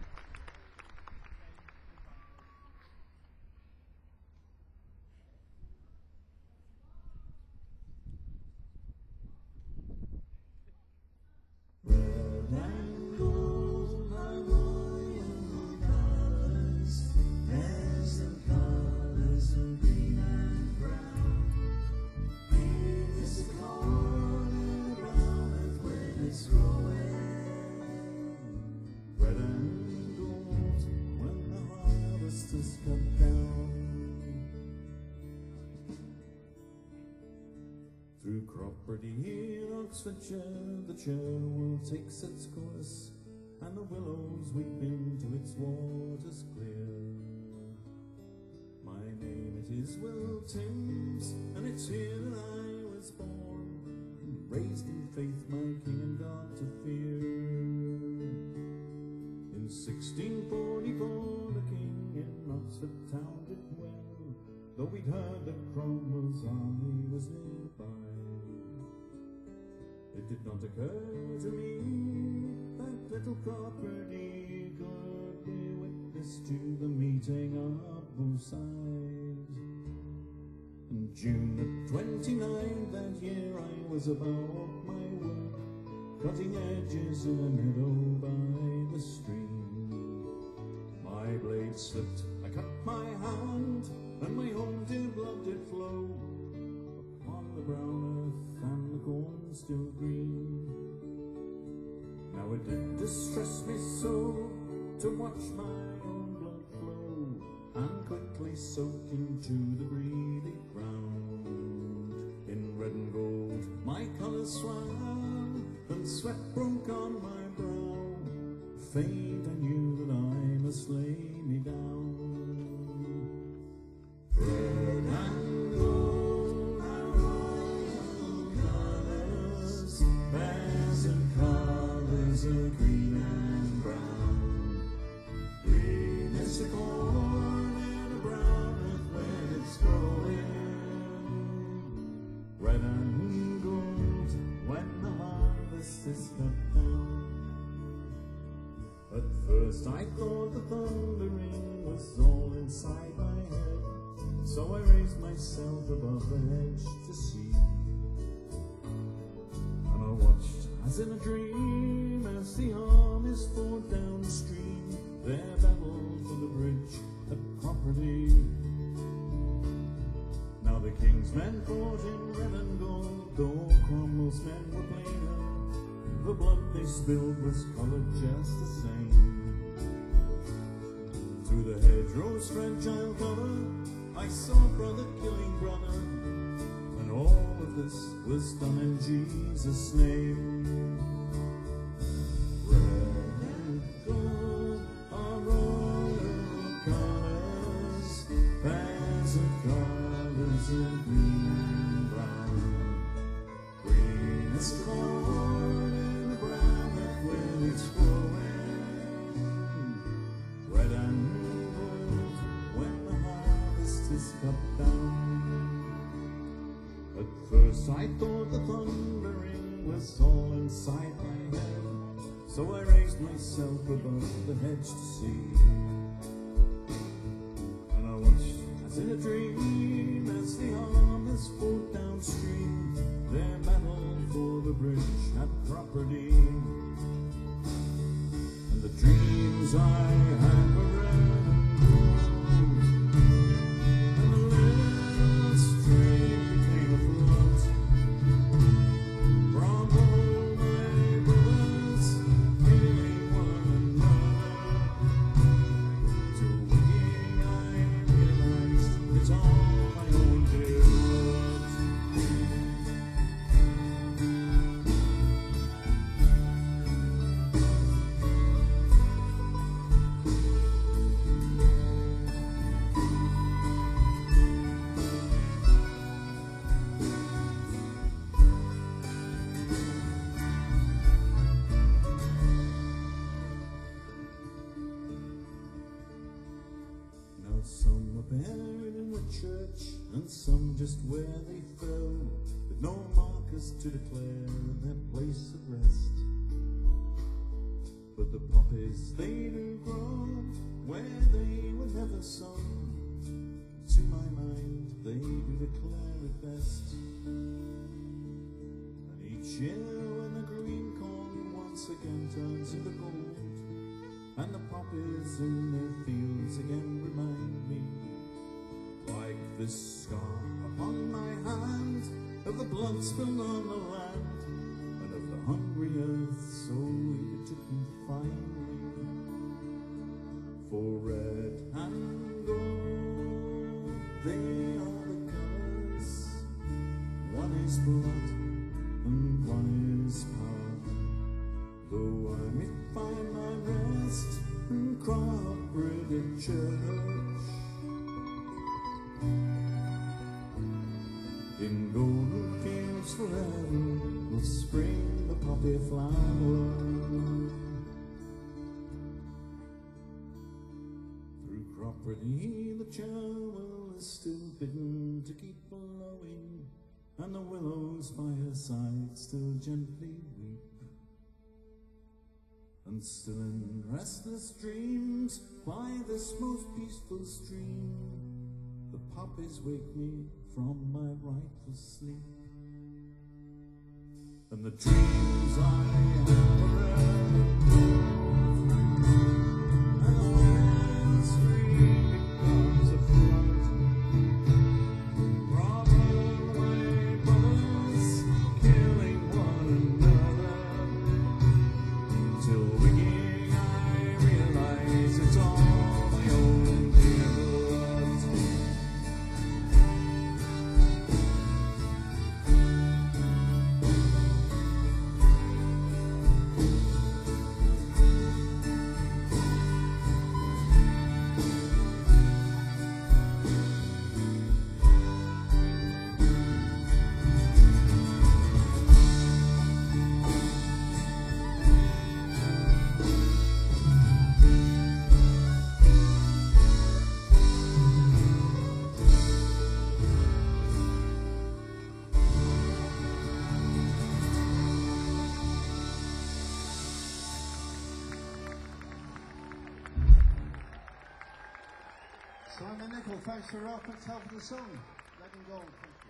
Through Cropredy here, Oxfordshire, the Cherwell takes its course, and the willows weep into its waters clear. My name it is Will Timms, and it's here that I was born, and raised in faith my king and God to fear. In 1644 the king in Oxford town did well, though we'd heard that Cromwell's army was nearby. It did not occur to me that little Cropredy could be witness to the meeting of both sides. And June the 29th that year I was about my work, cutting edges in a meadow by the stream. My blade slipped, I cut my hand, and my own dear blood did flow upon the brown earth and the corn still green. Now it did distress me so to watch my own blood flow and quickly soak into the breathing ground. In red and gold my colours swam, and sweat broke on my brow. Fate, I knew that I must lay me down. Red and gold, our royal colours, bears and colours of green and brown. Green is the corn and the brown earth when it's growing. Red and gold when the harvest is cut down. At first I thought the thundering was all inside my head, so I raised myself above the hedge to see. And I watched as in a dream, as the armies poured downstream, their battle for the bridge at Cropredy. Now the king's men fought in red and gold, though Cromwell's men were plainer. The blood they spilled was coloured just the same. Through the hedgerow's fragile cover, I saw brother killing brother, and all of this was done in Jesus' name. Red and gold are royal colours, bears and colours of green and brown. Green is the corn and the brown earth when it's growing. Red and gold when the harvest is cut down. At first I thought the thundering was all inside my head, so I raised myself above the hedge to see. And I watched as in a dream Trains fought downstream their battle for the bridge at property. And the dreams I had were red and gold, and the little stream became a flood. From all my brothers killing one another, till waking I realized it's all my own blood. Now some are buried in the church, and some just where they fell, with no markers to declare their place of rest. But the poppies they do grow where they were never sown. To my mind, they do declare it best. And each year when the green corn once again turns into gold, and the poppies in their fields again remind me, like this scar upon my hand, of the blood spilled on the land, and of the hungry earth so eager to confine me. For red and gold, they are the colors. One is blood and one is power. Though I may find my rest in Cooperative Church, in golden fields forever will spring the poppy flower. Through Cooperative the churl is still bidden to keep blowing, and the willows by her side still gently weep. And still in restless dreams by this most peaceful stream, the poppies wake me from my rightful sleep. And the dreams I have forever, and the wind stream becomes a flood. From all my brothers killing one another, till waking I realize it's all my own dear blood. Simon Nicol, thanks for Ralph McTell for the song. Red and Gold, thank you.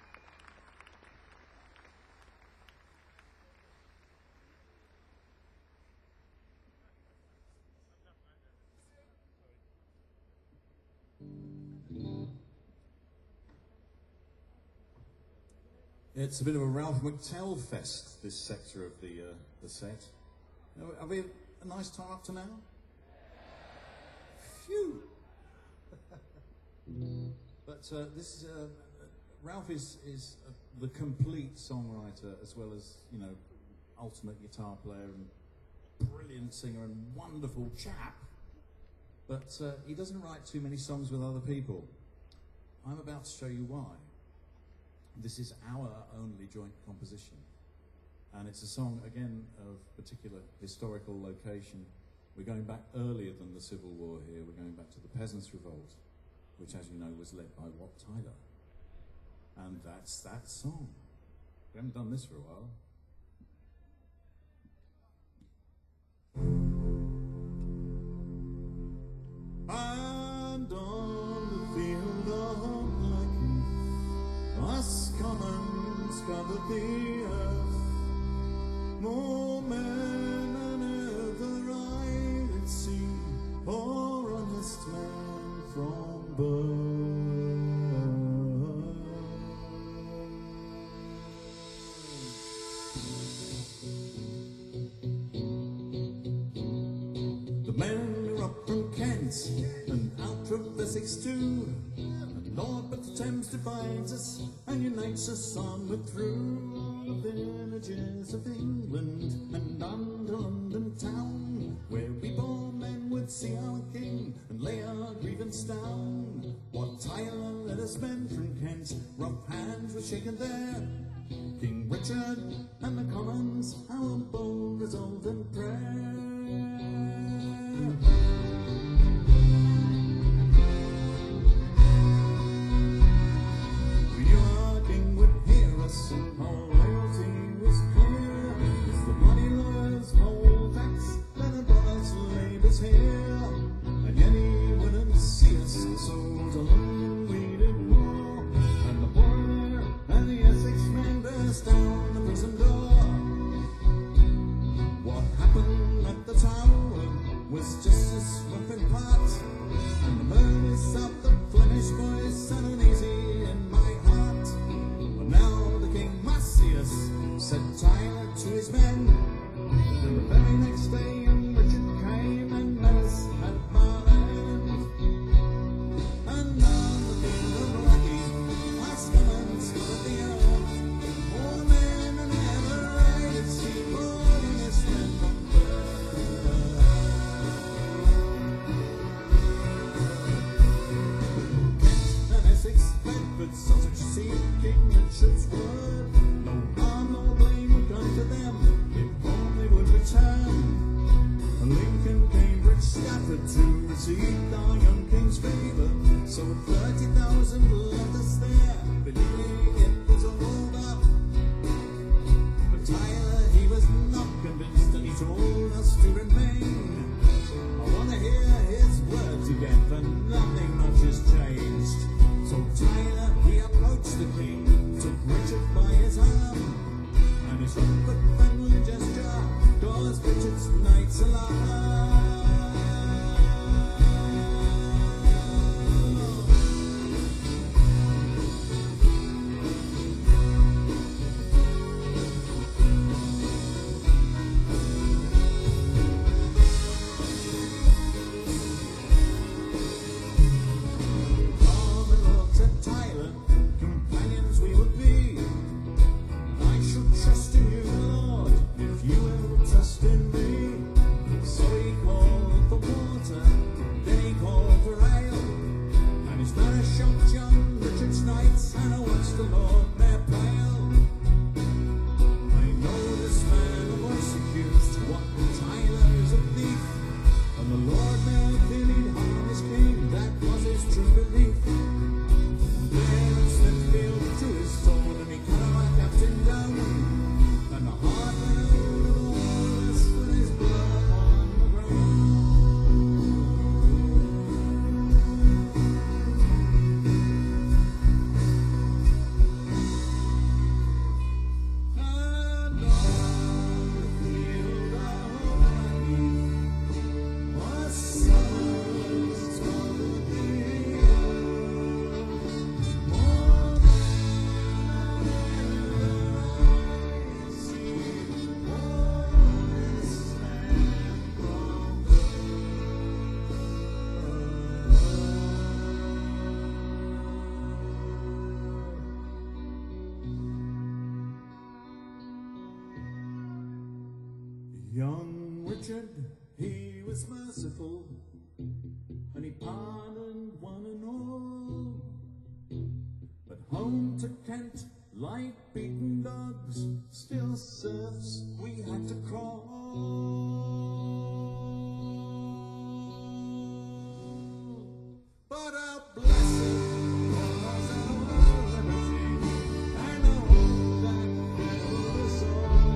It's a bit of a Ralph McTell fest, this sector of the set. Have we had a nice time up to now? Phew! But this is Ralph is the complete songwriter, as well as, you know, ultimate guitar player and brilliant singer and wonderful chap. But he doesn't write too many songs with other people. I'm about to show you why. This is our only joint composition, and it's a song again of particular historical location. We're going back earlier than the Civil War here. We're going back to the Peasants' Revolt, which, as you know, was led by Wat Tyler. And that's that song. We haven't done this for a while. And on the field of Blackheath, I discovered the earth. More men than ever I did see, poor honest man from birth. The men are up from Kent and out of Essex too. Lord, but the Thames divides us and unites us onward through the villages of England and under London town, where we born men would see our king and lay our grievance down. What Tyler led us men from Kent, rough hands were shaken there. King Richard and the Commons, our bold resolve and prayer. Our loyalty was clear, as the bloody lawyers poll tax, then abolish labour's here, and yet he wouldn't see us, so to London we did war, and the boiler and the Essex men burst down the prison door. What happened at the Tower was just as rough in part, and the murders of the Flemish boys sat uneasy in my heart. But now said Tyler to his men, and the very next day young Richard came and met us at Marland. And now the king of Rocky has come and scattered the earth. More men than ever I did see, born his men from birth. Kent and Essex, Bedford, Sussex, see King Richard's word. No harm, no blame done to them, if home they would return. Lincoln, Cambridge, Stafford to receive our young king's favour. So 30,000 left us there, believing it was all up. But Tyler, he was not convinced, and he told us to remain. I want to hear his words again, for nothing much has changed. So Tyler, he approached the king, took Richard by his arm, and his rough but friendly gesture caused Richard's knights alarm. Young Richard, he was merciful, and he pardoned one and all. But home to Kent, like beaten dogs, still serfs, we had to crawl. But our blessing was our liberty, and a hope that filled us all.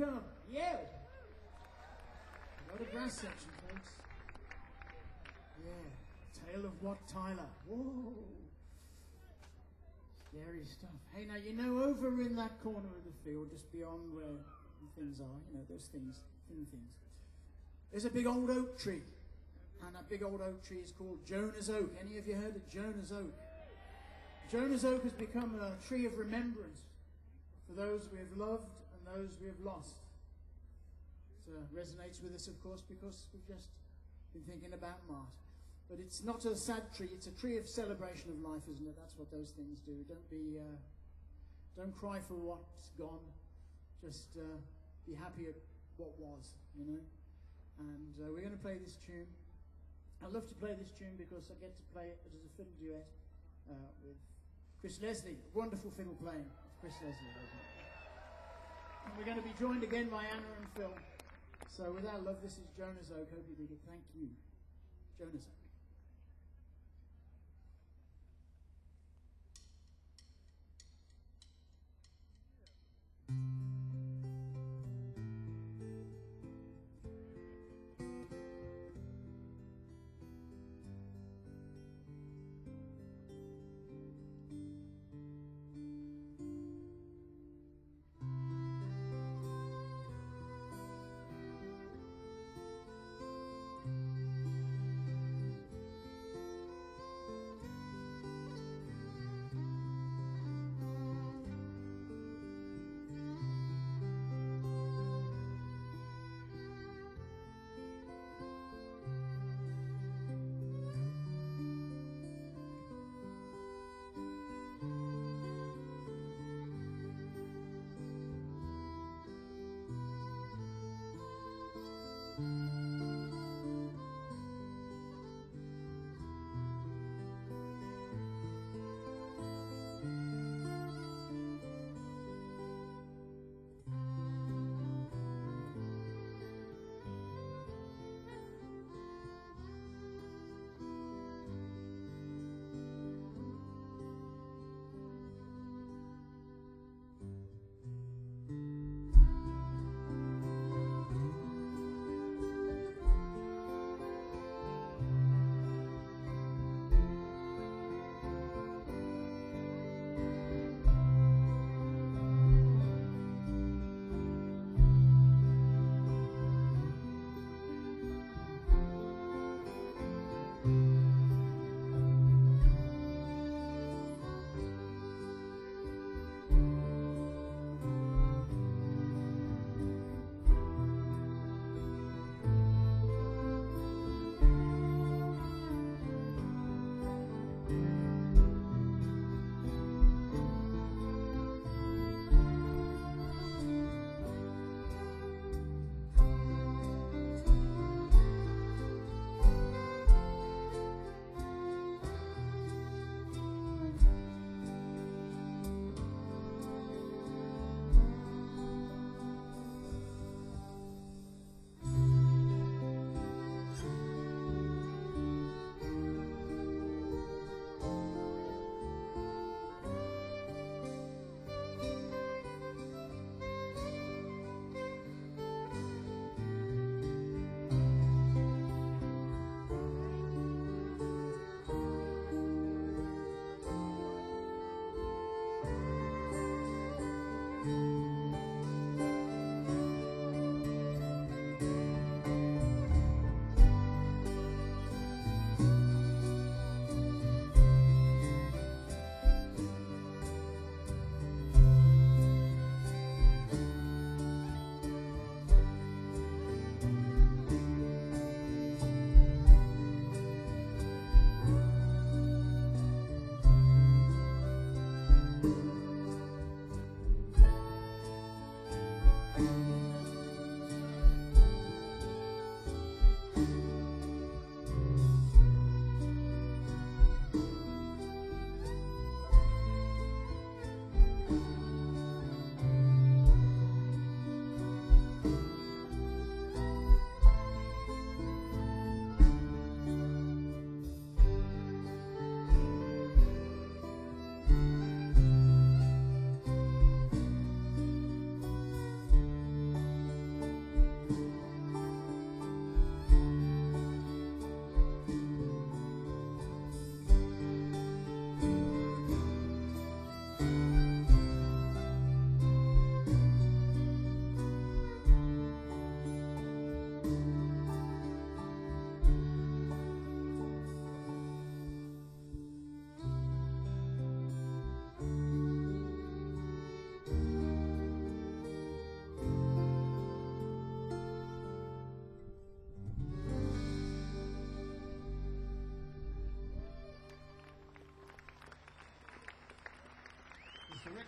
come. Yeah. What a brass section, folks. Yeah. Tale of Wat Tyler. Whoa. Scary stuff. Hey, now, you know, over in that corner of the field, just beyond where the things are, you know, those things, thin things, there's a big old oak tree. And that big old oak tree is called Jonah's Oak. Any of you heard of Jonah's Oak? Jonah's Oak has become a tree of remembrance for those we have loved and those we have lost. It resonates with us, of course, because we've just been thinking about Mart. But it's not a sad tree, it's a tree of celebration of life, isn't it? That's what those things do. Don't cry for what's gone. Just be happy at what was, you know. And we're going to play this tune. I love to play this tune because I get to play it as a fiddle duet with Chris Leslie. Wonderful fiddle playing of Chris Leslie, isn't it? And we're going to be joined again by Anna and Phil. So with our love, this is Jonah's Oak. Hope you dig it. Thank you. Jonah's Oak.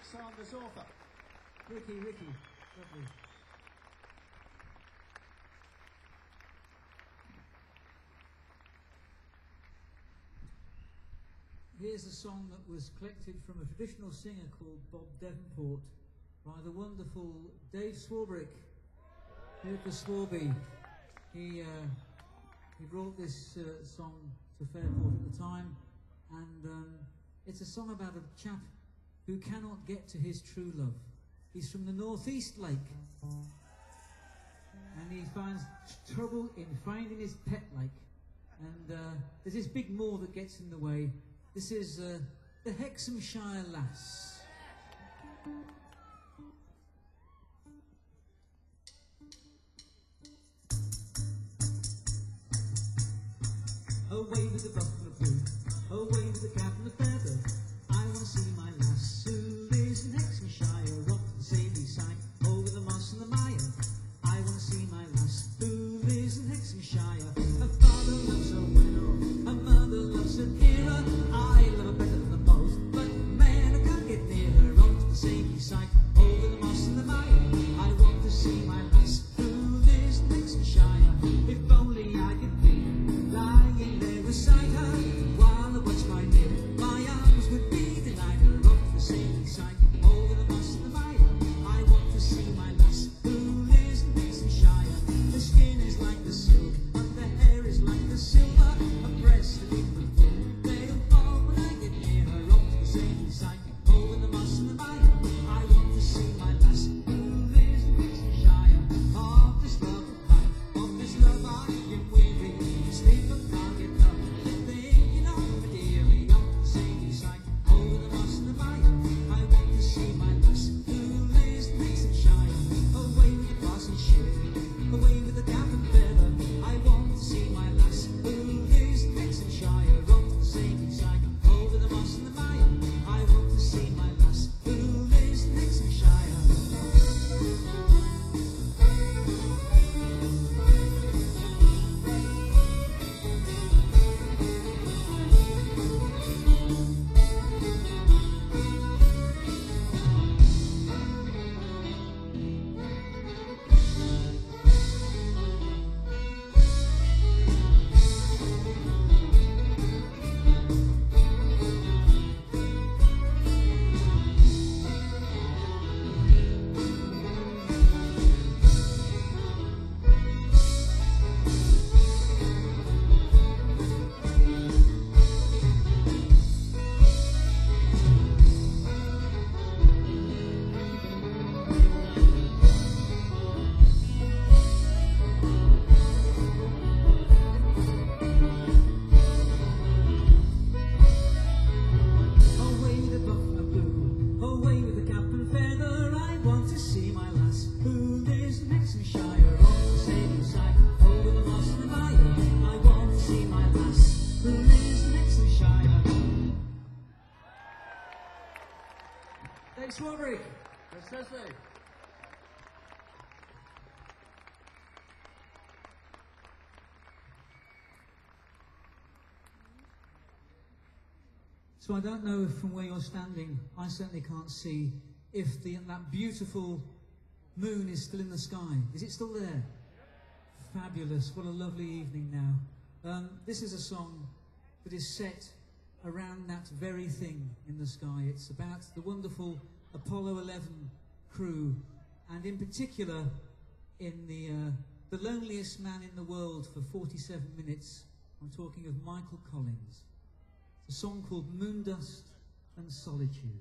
Sanders author. Ricky, lovely. Here's a song that was collected from a traditional singer called Bob Devonport by the wonderful Dave Swarbrick, here at the Swarby. He brought this song to Fairport at the time, and it's a song about a chap who cannot get to his true love. He's from the Northeast Lake, and he finds trouble in finding his pet lake, and there's this big moor that gets in the way. This is the Hexhamshire Lass. Away with the buff and the blue, away with the cap and the feather. I want to see my lass who lives in Hexhamshire, up to the Sadie side, over the moss and the mire. I want to see my lass who lives in Hexhamshire. Her father loves her well, her mother loves her dearer. I love her better than the most, but man, I can't get near her. On to the Sadie side, over the moss and the mire. I want to see my lass who lives in Hexhamshire. If only I could be lying there beside her while I watch my dear. My arms would be denied her. Up to the Sadie side, over the moss and the mire. I want to see my lass who lives in Hexhamshire. The skin is like the silk, and the hair is like the silver. Her breasts are deep and full, they'll fall when I get near her. Up to the Sadie side, over the moss and the mire. I want to see my lass who lives in Hexhamshire. Of this love of mine, of this love I am weary. Sleep and can't get up, thinking of my dearie. Up to the Sadie side, over the moss and the mire. I want to see my lass who lives in Hexhamshire. Away with the parson's ship, away with the cap and feather. I want to see my lass who lives in Hexhamshire. Up to the Sadie side, over the moss and the mire. I want to see my lass who lives in Hexhamshire. Away with the buff and the blue, away with the cap and feather. I want to see my lass who lives in Hexhamshire. On the Sadie side, over the moss and the mire. I want to see my lass who lives in Hexhamshire. Thanks, Swarbrick. Yes, Leslie. So I don't know if from where you're standing, I certainly can't see if that beautiful moon is still in the sky. Is it still there? Fabulous. What a lovely evening now. This is a song that is set around that very thing in the sky. It's about the wonderful Apollo 11 crew, and in particular in the loneliest man in the world for 47 minutes. I'm talking of Michael Collins. It's a song called Moondust and Solitude.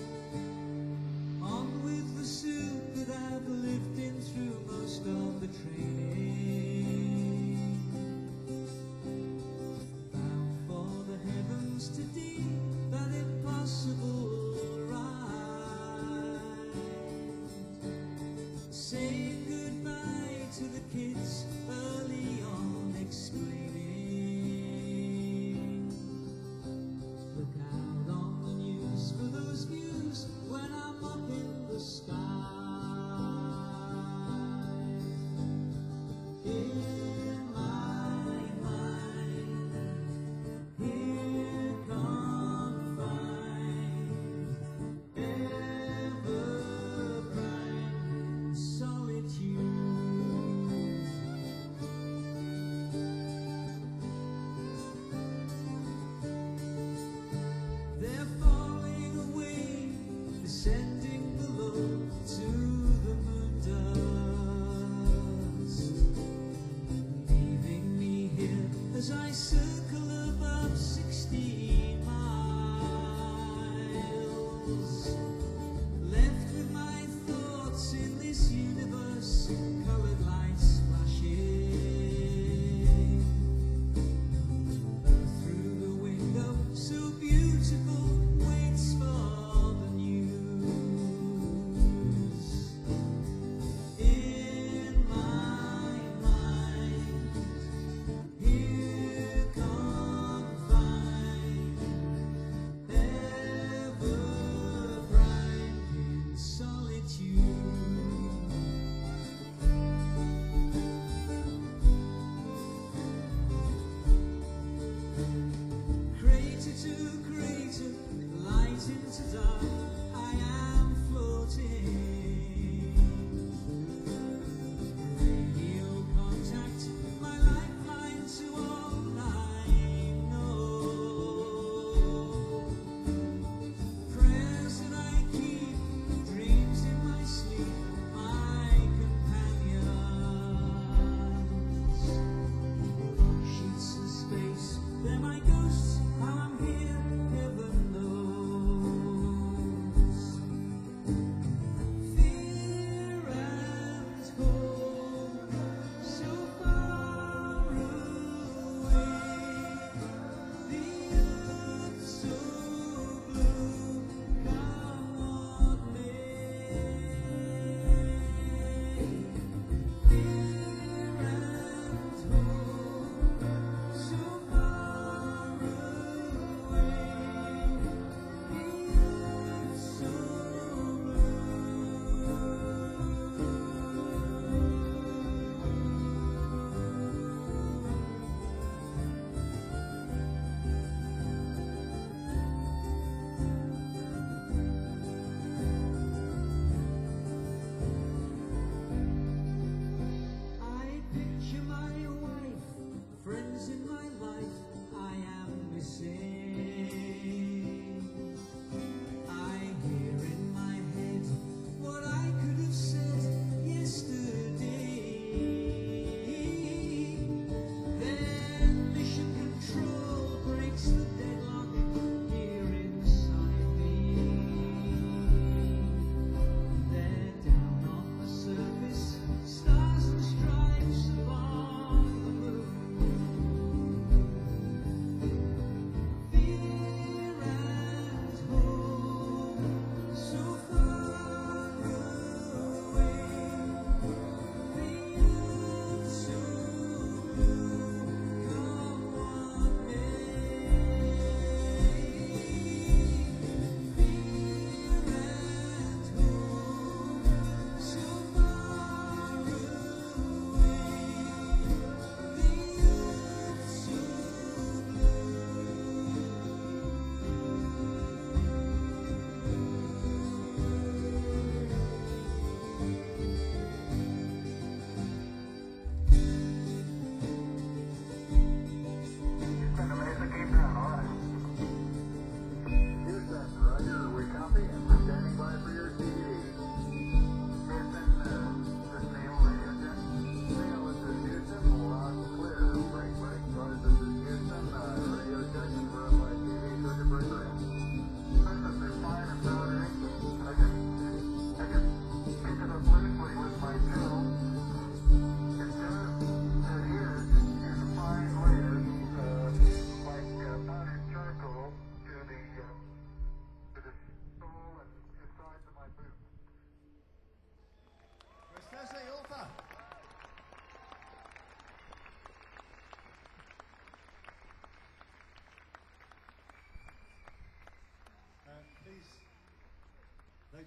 On with the suit that I've lived in through most of the trip.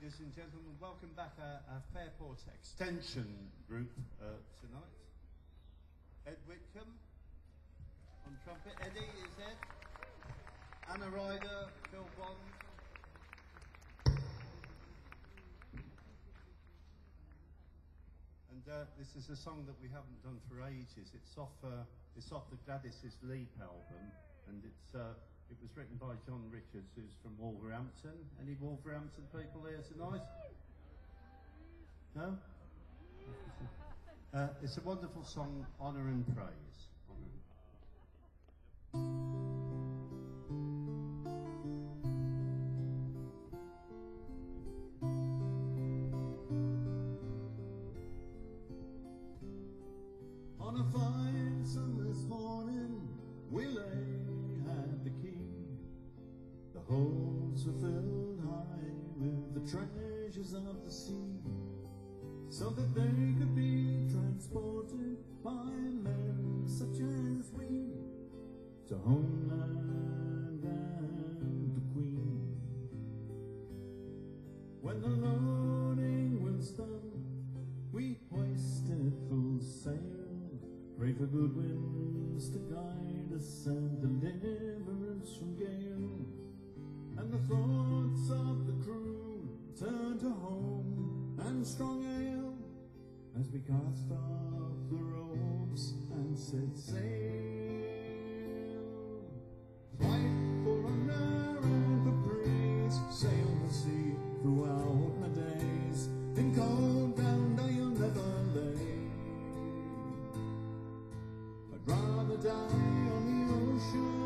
ladies and gentlemen. Welcome back our Fairport Extension group tonight. Ed Whitcomb on trumpet. Eddie is Ed. Anna Ryder, Phil Bond. And this is a song that we haven't done for ages. It's off the Gladys's Leap album, and it was written by John Richards, who's from Wolverhampton. Any Wolverhampton people here tonight? No? It's a wonderful song, Honour and Praise. On a fine summer's morning, we lay at the quay. The holds were filled high with the treasures of the sea, so that they could be transported by men such as we to homeland and the Queen. When the loading was done, we hoisted full sail, pray for good winds to guide us and deliver us from gale. And the thoughts of the crew turned to home and strong ale, as we cast off the ropes and set sail. Fight for honour and for praise, sail the sea throughout my days. In cold ground I'll never lay. I'd rather die on the ocean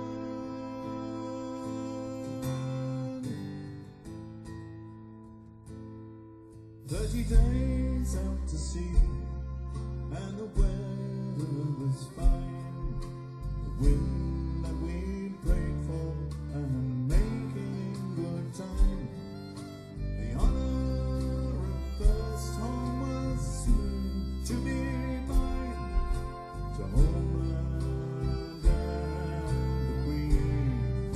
30 days out to sea, and the weather was fine. The wind that we prayed for, and making good time. The honour of first home was soon to be mine, to homeland and the Queen.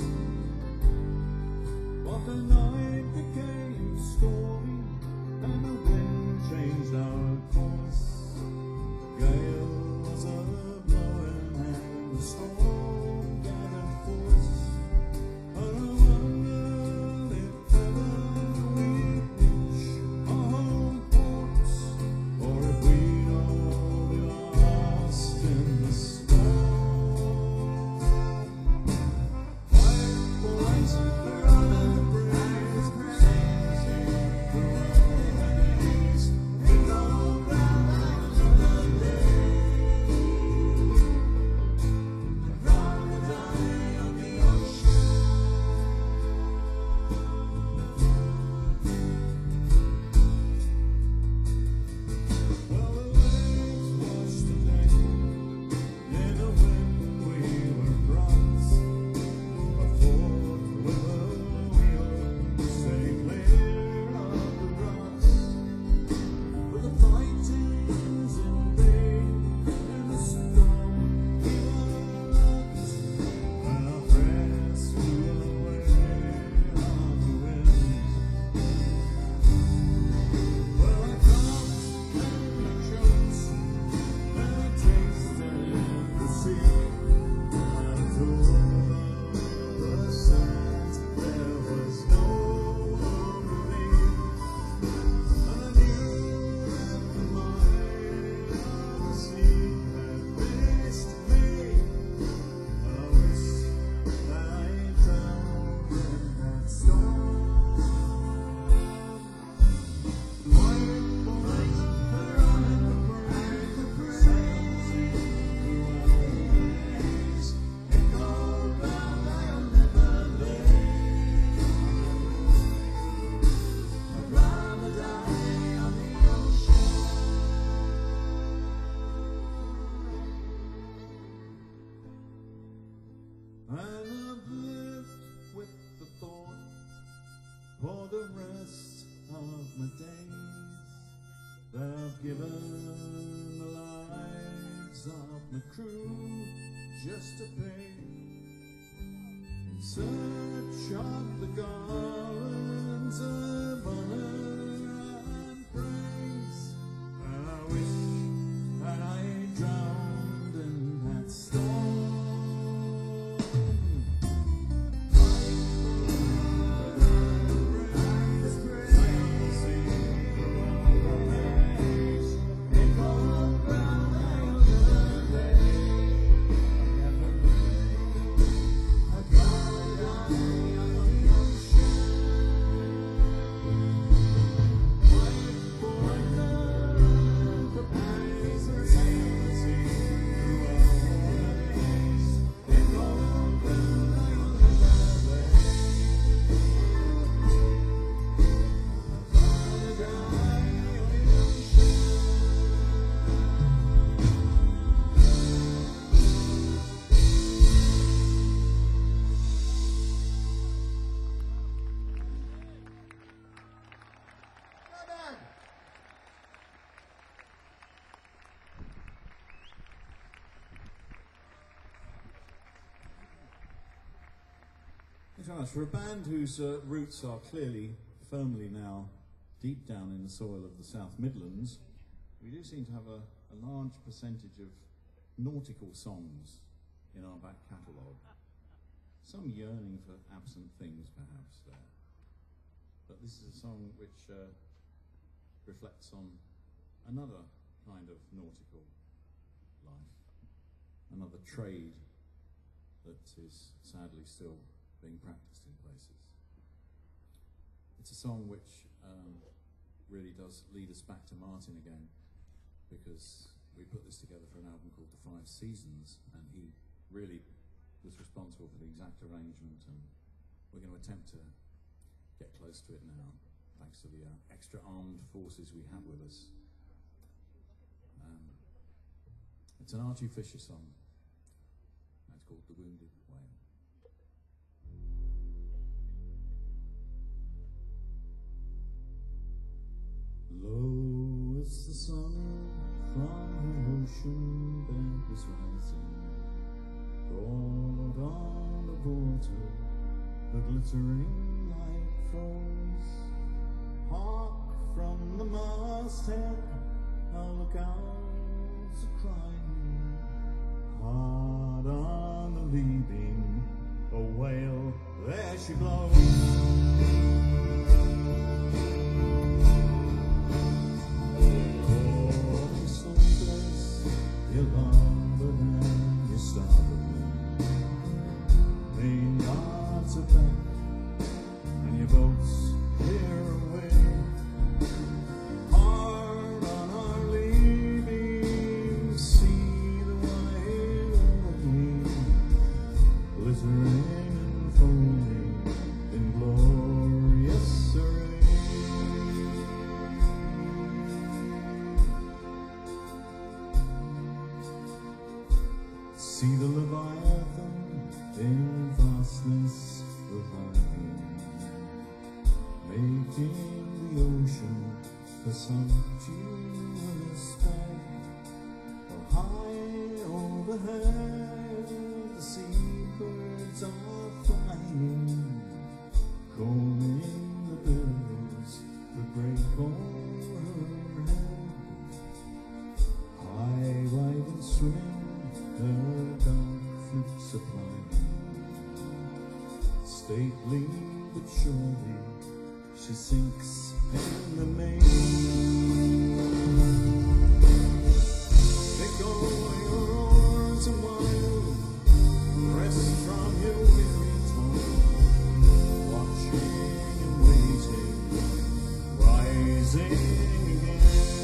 But the night became stormy, and the wind changed our course. The gale was a-blowing and the storm gathered force. But I wondered if ever we'd reach our home port, or if we'd all be lost in the storm. Fight for rights, for honour, praise, praise. We go round another day. I'd rather die on the ocean. Well, the waves washed the deck. In the wind we were brought. Before the river we all stay clear of the rocks. But the fighting's in vain, and the storm we were locked, and our prayers flew away on the wind. Well, I coughed and I choked, and I tasted the sea. I told the sands there was no relief, and I knew that the mind of the sea had fixed me. I wished that I drowned in that storm. Fight for right, for honour, for praise, for praise. In cold ground I'll never lay. I'd rather die on the ocean. And I've lived with the thought for the rest of my days that I've given the lives of my crew just to pay, in search of the garlands of honour Thanks very much. For a band whose roots are clearly firmly now deep down in the soil of the South Midlands, we do seem to have a large percentage of nautical songs in our back catalogue. Some yearning for absent things, perhaps, there. But this is a song which reflects on another kind of nautical life, another trade that is sadly still being practiced in places. It's a song which really does lead us back to Martin again, because we put this together for an album called The Five Seasons, and he really was responsible for the exact arrangement, and we're going to attempt to get close to it now, thanks to the extra armed forces we have with us. It's an Archie Fisher song, and it's called The Wounded Whale. Low as the sun from the ocean bed was rising, broad on the water, a glittering light froze. Hark from the masthead, our lookouts are crying. Hard on the lee beam, a whale, there she blows. Your larboard and your starboard, main yards are back, and your boats clear away. Hard on our lee beam, see the white gleam, glittering and foaming in glorious array. See the Leviathan in vastness reviving, making the ocean a sumptuous bed. While high overhead the seabirds are flying, combing the billows, the great overhead. High, wide and swimming, her dark flips applying, stately but surely she sinks in the main. Let go your oars a while, rest from your weary toil, watching and waiting, rising again.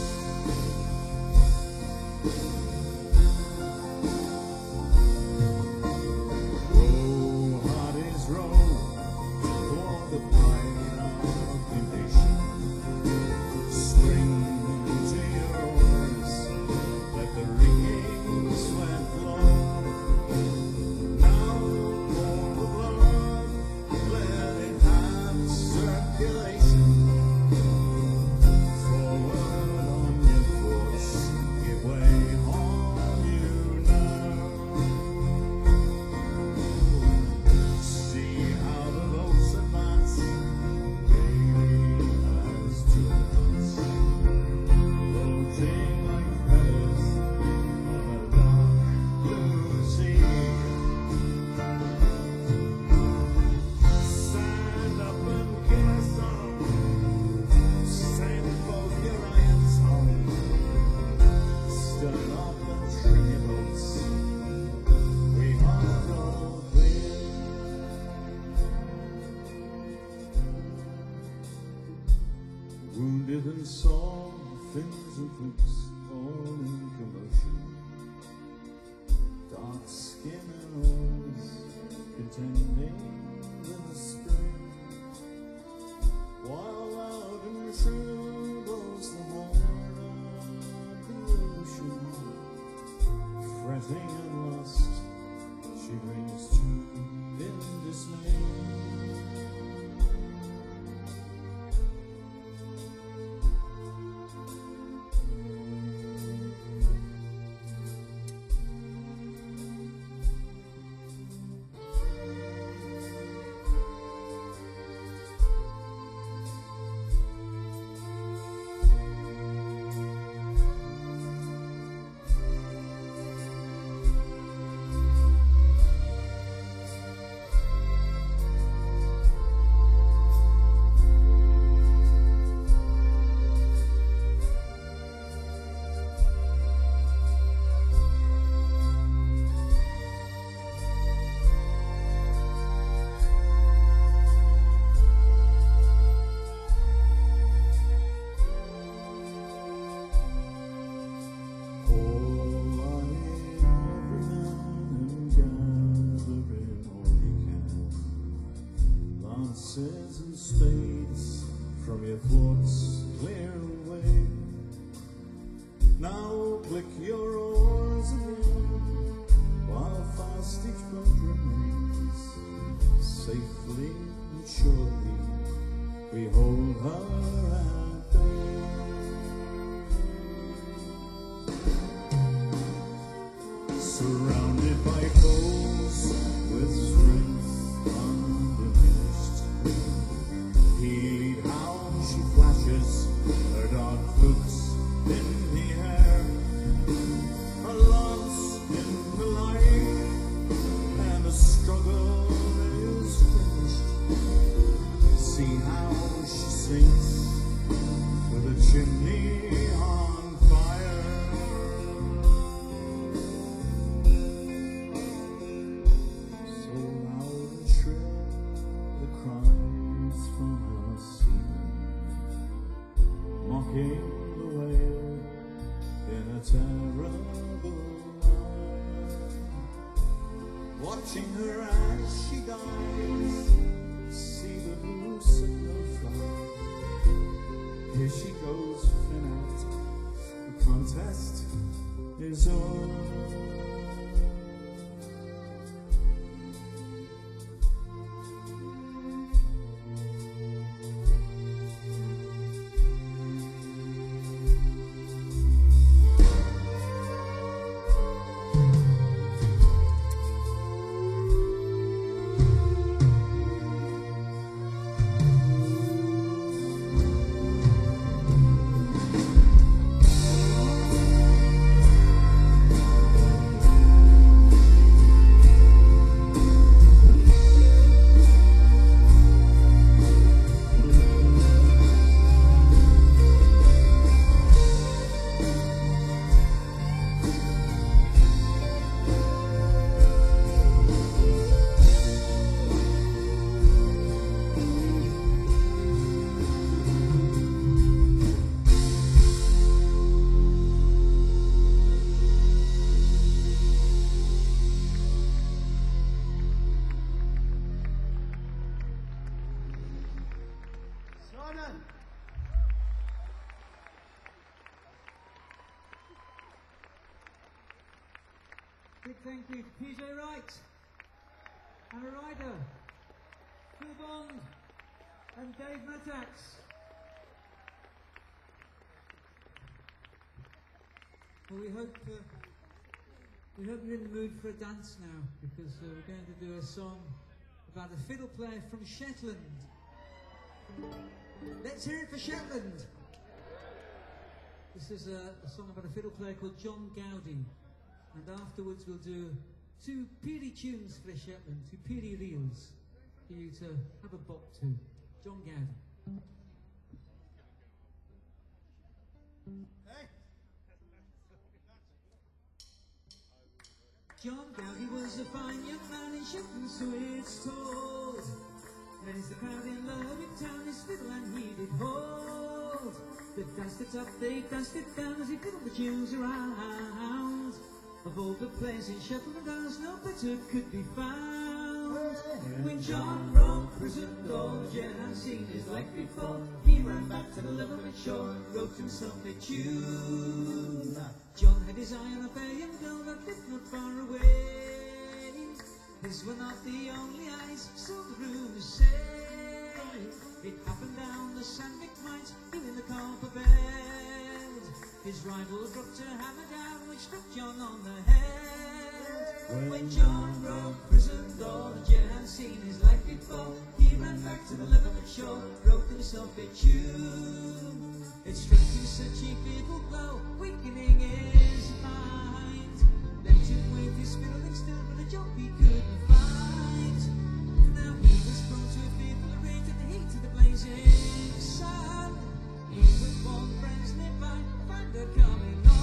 Wounded and sore, fins and flukes, all in commotion. Dark skin and oars, contending with the spring. While loud and true blows the horn of the ocean, fretting and lust, she brings to in dismay. Now click your oars again, while fast each boat remains. Safely and surely we hold her at bay. Surrounded by foes with strength undiminished, heed how she flashes her dark hooks in the air, her lance in the light, and the struggle is finished. See how she sinks with a chimney on fire. So loud and shrill the cries from her seamen, mocking the whale in a terrible lie. Watching her as she dies, see the blue signal fly. Here she goes, fin out, the contest is on. Simon! Big thank you to PJ Wright, Anna Ryder, Phil Bond, and Dave Matax. Well, we hope you're in the mood for a dance now, because we're going to do a song about a fiddle player from Shetland. Let's hear it for Shetland. This is a song about a fiddle player called John Gowdy, and afterwards we'll do two peely tunes for Shetland, two peely reels for you to have a bop to. John Gowdy. John Gowdy was a fine young man in Shetland, so it's told. Many's the crowd in love in town, his fiddle and he did hold. They danced it up, they danced it down as he fiddled the tunes around. Of all the players in Shetland dance, no better could be found. When John broke prison doors, yet unseen his like before, he ran back to the Lebanon shore and wrote himself a tune. John had his eye on a fair young girl that lived not far away. His were not the only eyes, so the rumours say. It happened down the Sandvik mines, here in the copper bed. His rival dropped a hammer down, which struck John on the head. When John broke prison door, the jail had seen his life before. He ran back to the Lebanon shore, wrote himself a tune. It struck him such a fearful blow, weakening his mind. Left him with his fiddling still, but a job he couldn't find. Now he was prone to a fearful rage at the heat of the blazing sun. He would warn friends nearby, find her coming on.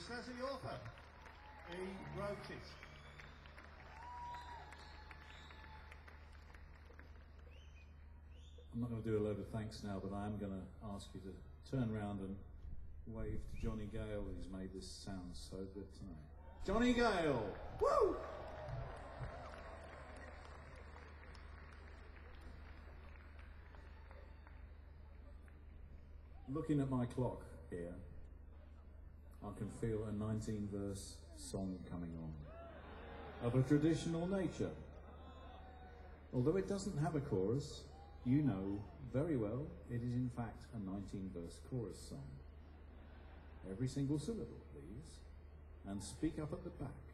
says the author. He wrote it. I'm not going to do a load of thanks now, but I am going to ask you to turn around and wave to Johnny Gale, who's made this sound so good tonight. Johnny Gale! Woo! Looking at my clock here, I can feel a 19-verse song coming on, of a traditional nature. Although it doesn't have a chorus, you know very well it is in fact a 19-verse chorus song. Every single syllable, please, and speak up at the back.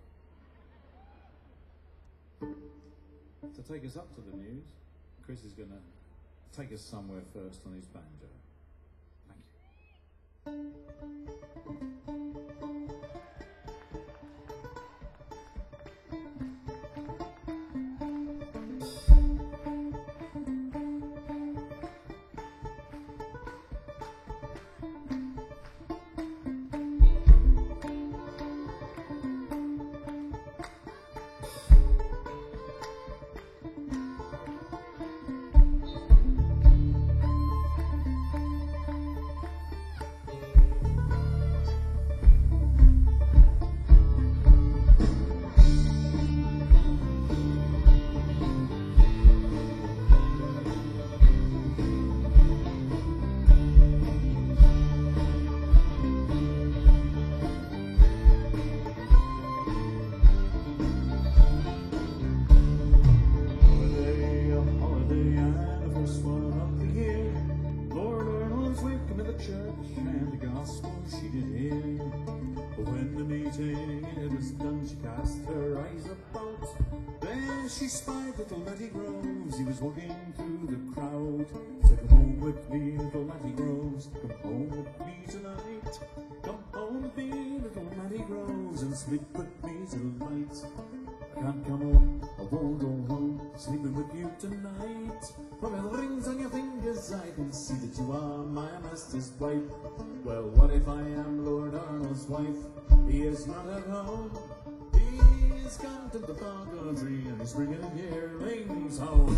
To take us up to the news, Chris is going to take us somewhere first on his banjo. Thank you. Well, what if I am Lord Arnold's wife? He is not at home. He is gone to the fog country and he's bringing yearlings home.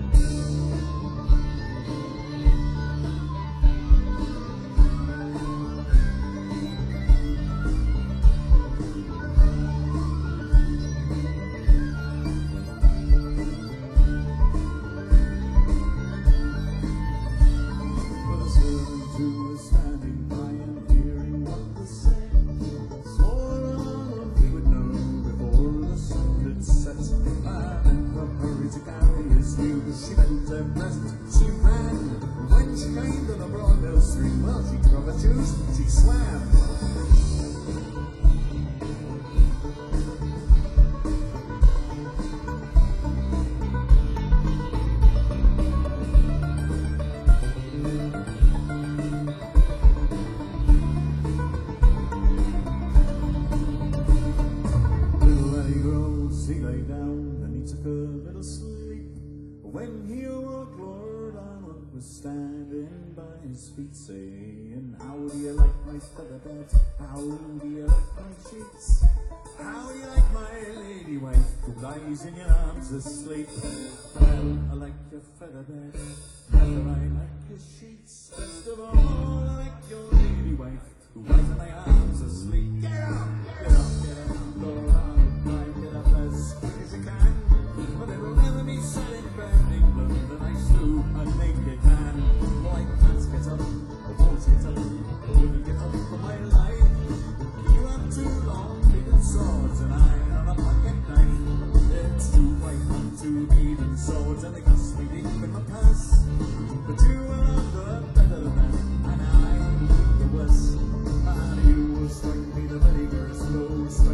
Saying, how do you like my feather bed? How do you like my sheets? How do you like my lady wife who lies in your arms asleep? Well, I like your feather bed, better I like your sheets. Best of all, I like your lady wife who lies in my arms asleep. Get up, get up, get up, Lord Arnold, climb, get up as quick as you can. But it'll never be set in burning blood that I slew a naked man. Boy, let's get up. Get up, will you get up from my life? You have too long beaten swords and I on a pocket knife. It's too white not to beaten swords and they cost me deep in my purse. But you are not better than that, and I'm the worst. And you will strike me the very first blows.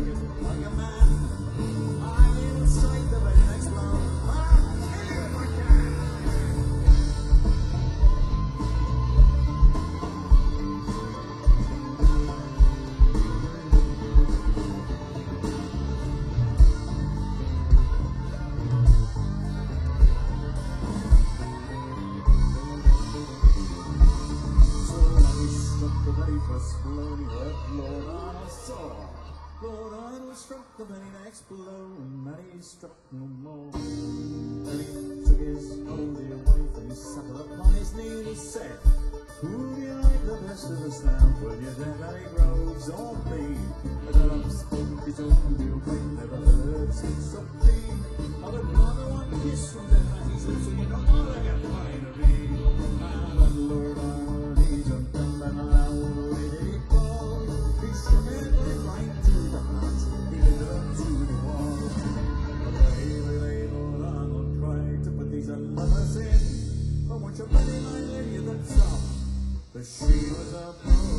struck no more. Then he took his only wife and he sat upon his knee and he said, who do you like the best of us now? Will you then any roads or me? But I'm spoke his own real quick, never heard speak so clean. I would rather one kiss from them as he's lips, and you don't know I get mine to be. And Lord, he jumped down and away did he fall. He shimmered right to the heart, he led her to the wall. But they all on tried to put these lovers in. But once you're ready, my lady, that's all. But she was a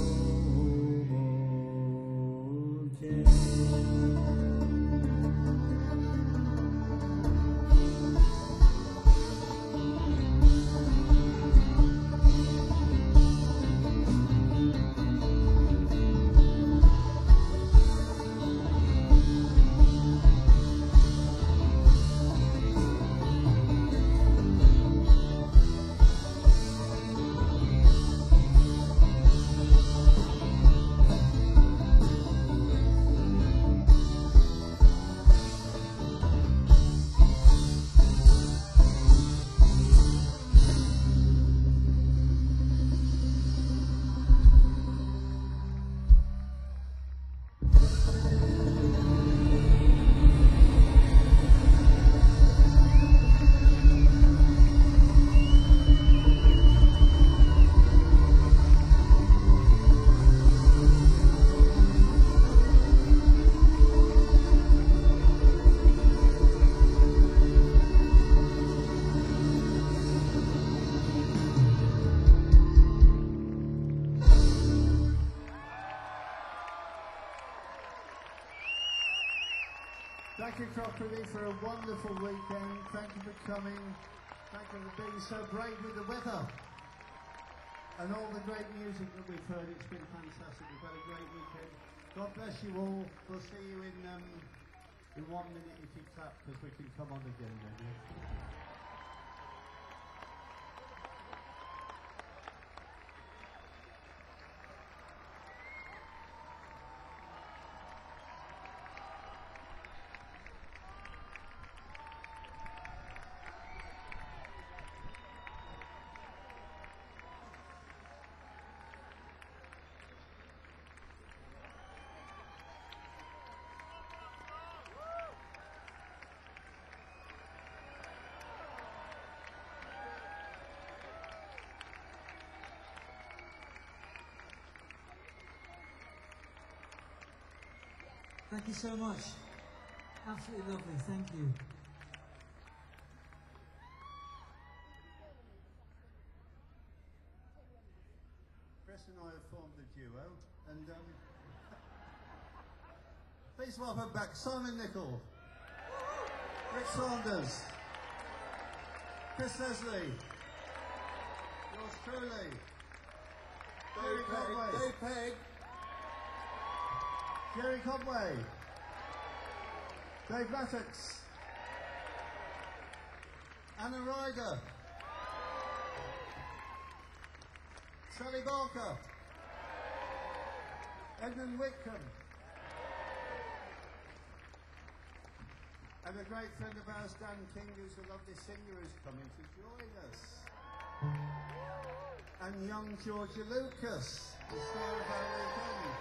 broken. Thank you, Crockery, for a wonderful weekend. Thank you for coming. Thank you for being so brave with the weather. And all the great music that we've heard. It's been fantastic. We've had a great weekend. God bless you all. We'll see you in 1 minute if you clap, because we can come on again then. Yeah? Thank you so much. Absolutely lovely. Thank you. Chris and I have formed a duo, and please welcome back Simon Nicol, Rick Saunders, Chris Leslie, yours truly, Dave Conway, Dave Pegg. Jerry Conway, Dave Lattox, Anna Ryder, Sally Barker, Edmund Whitcomb, and a great friend of ours, Dan King, who's a lovely singer, who's coming to join us. And young Georgia Lucas, the star of our weekend.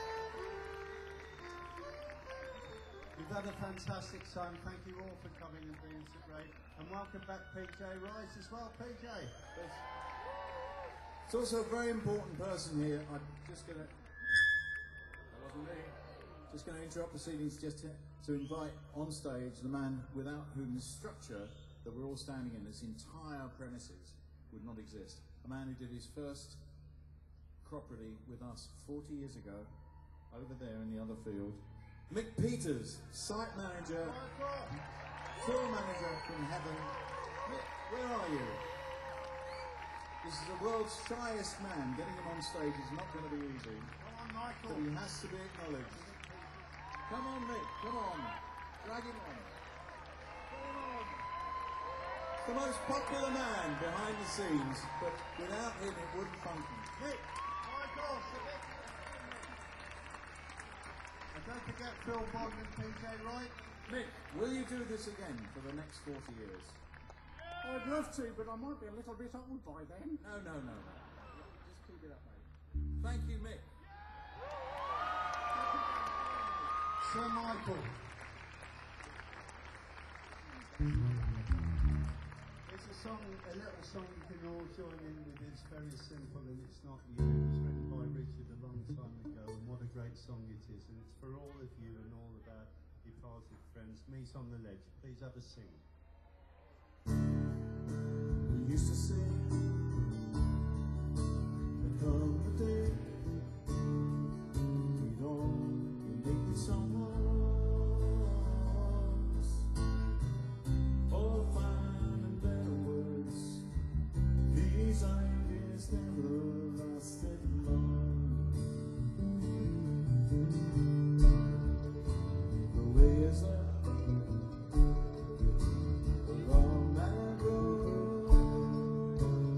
We've had a fantastic time. Thank you all for coming and being so great. And welcome back PJ Rice as well. PJ. It's also a very important person here. I'm just going to... That wasn't me. Just going to interrupt proceedings just to invite on stage the man without whom the structure that we're all standing in, this entire premises, would not exist. A man who did his first crockery with us 40 years ago, over there in the other field. Mick Peters, site manager, tour manager from heaven. Mick, where are you? This is the world's shyest man. Getting him on stage is not going to be easy. Come on, Michael. But he has to be acknowledged. Come on, Mick, come on. Drag him on. Come on. The most popular man behind the scenes, but without him it wouldn't function. Mick, Michael, And don't forget Phil Bond and PJ Wright. Mick, will you do this again for the next 40 years? I'd love to, but I might be a little bit old by then. No. Just keep it up, mate. Thank you, Mick. Sir Michael. It's a song, a little song you can all join in with. It's very simple and it's not new. It was written by Richard a long time ago, and what a great song it is. And it's for all of you and all of our departed friends. Meet on the ledge. Please have a sing. We used to sing, there come the day we'd all be making songs, all fine and better words. These ideas never lasted long. The way is up. Along that road,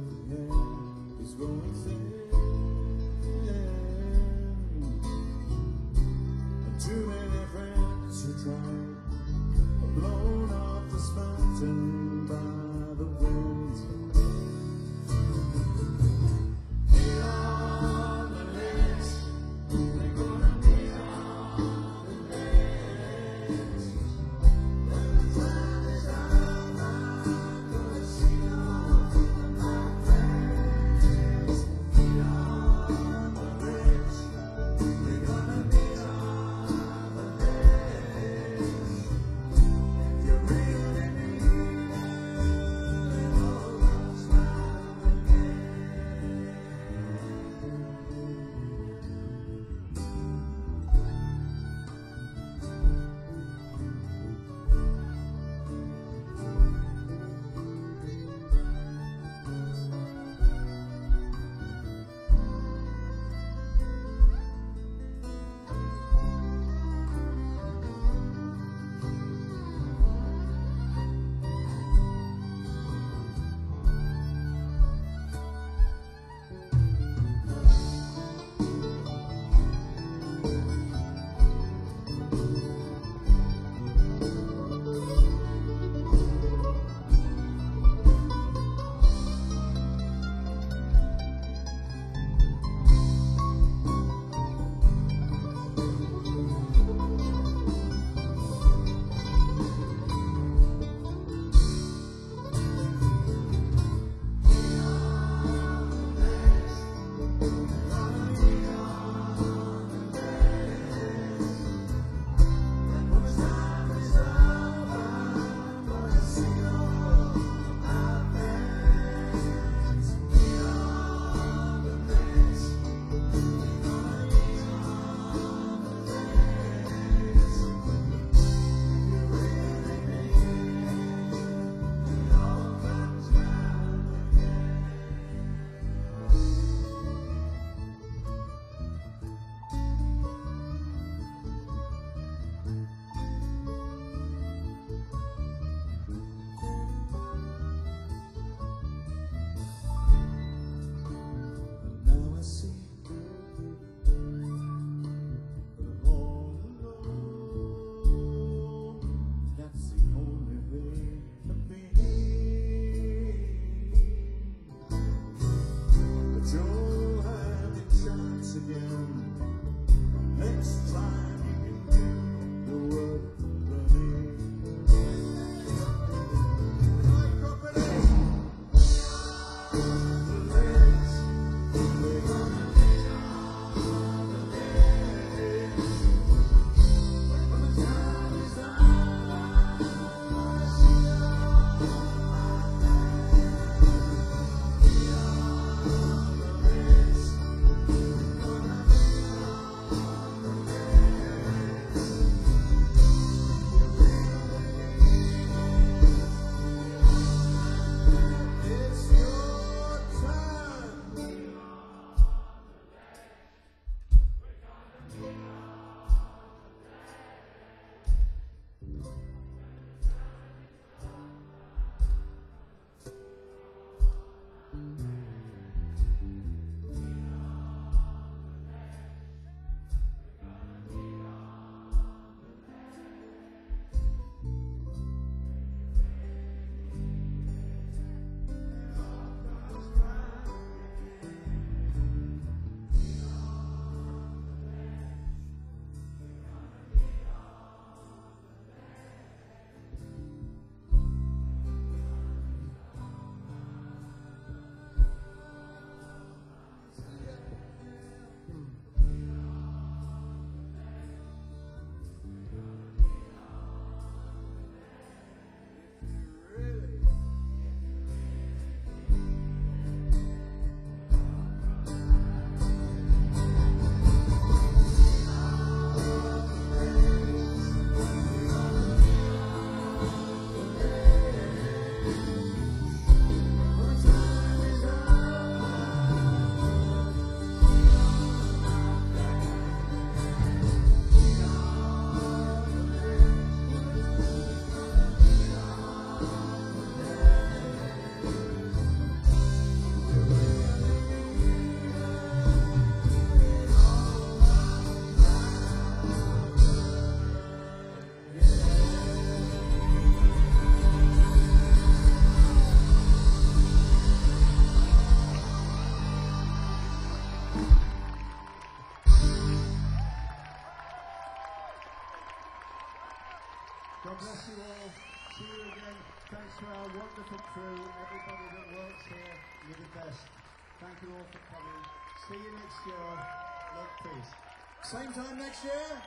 Thanks to our wonderful crew, everybody that works here, you're the best. Thank you all for coming. See you next year. Love, peace. Same time next year.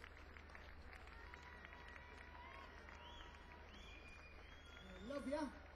Love ya.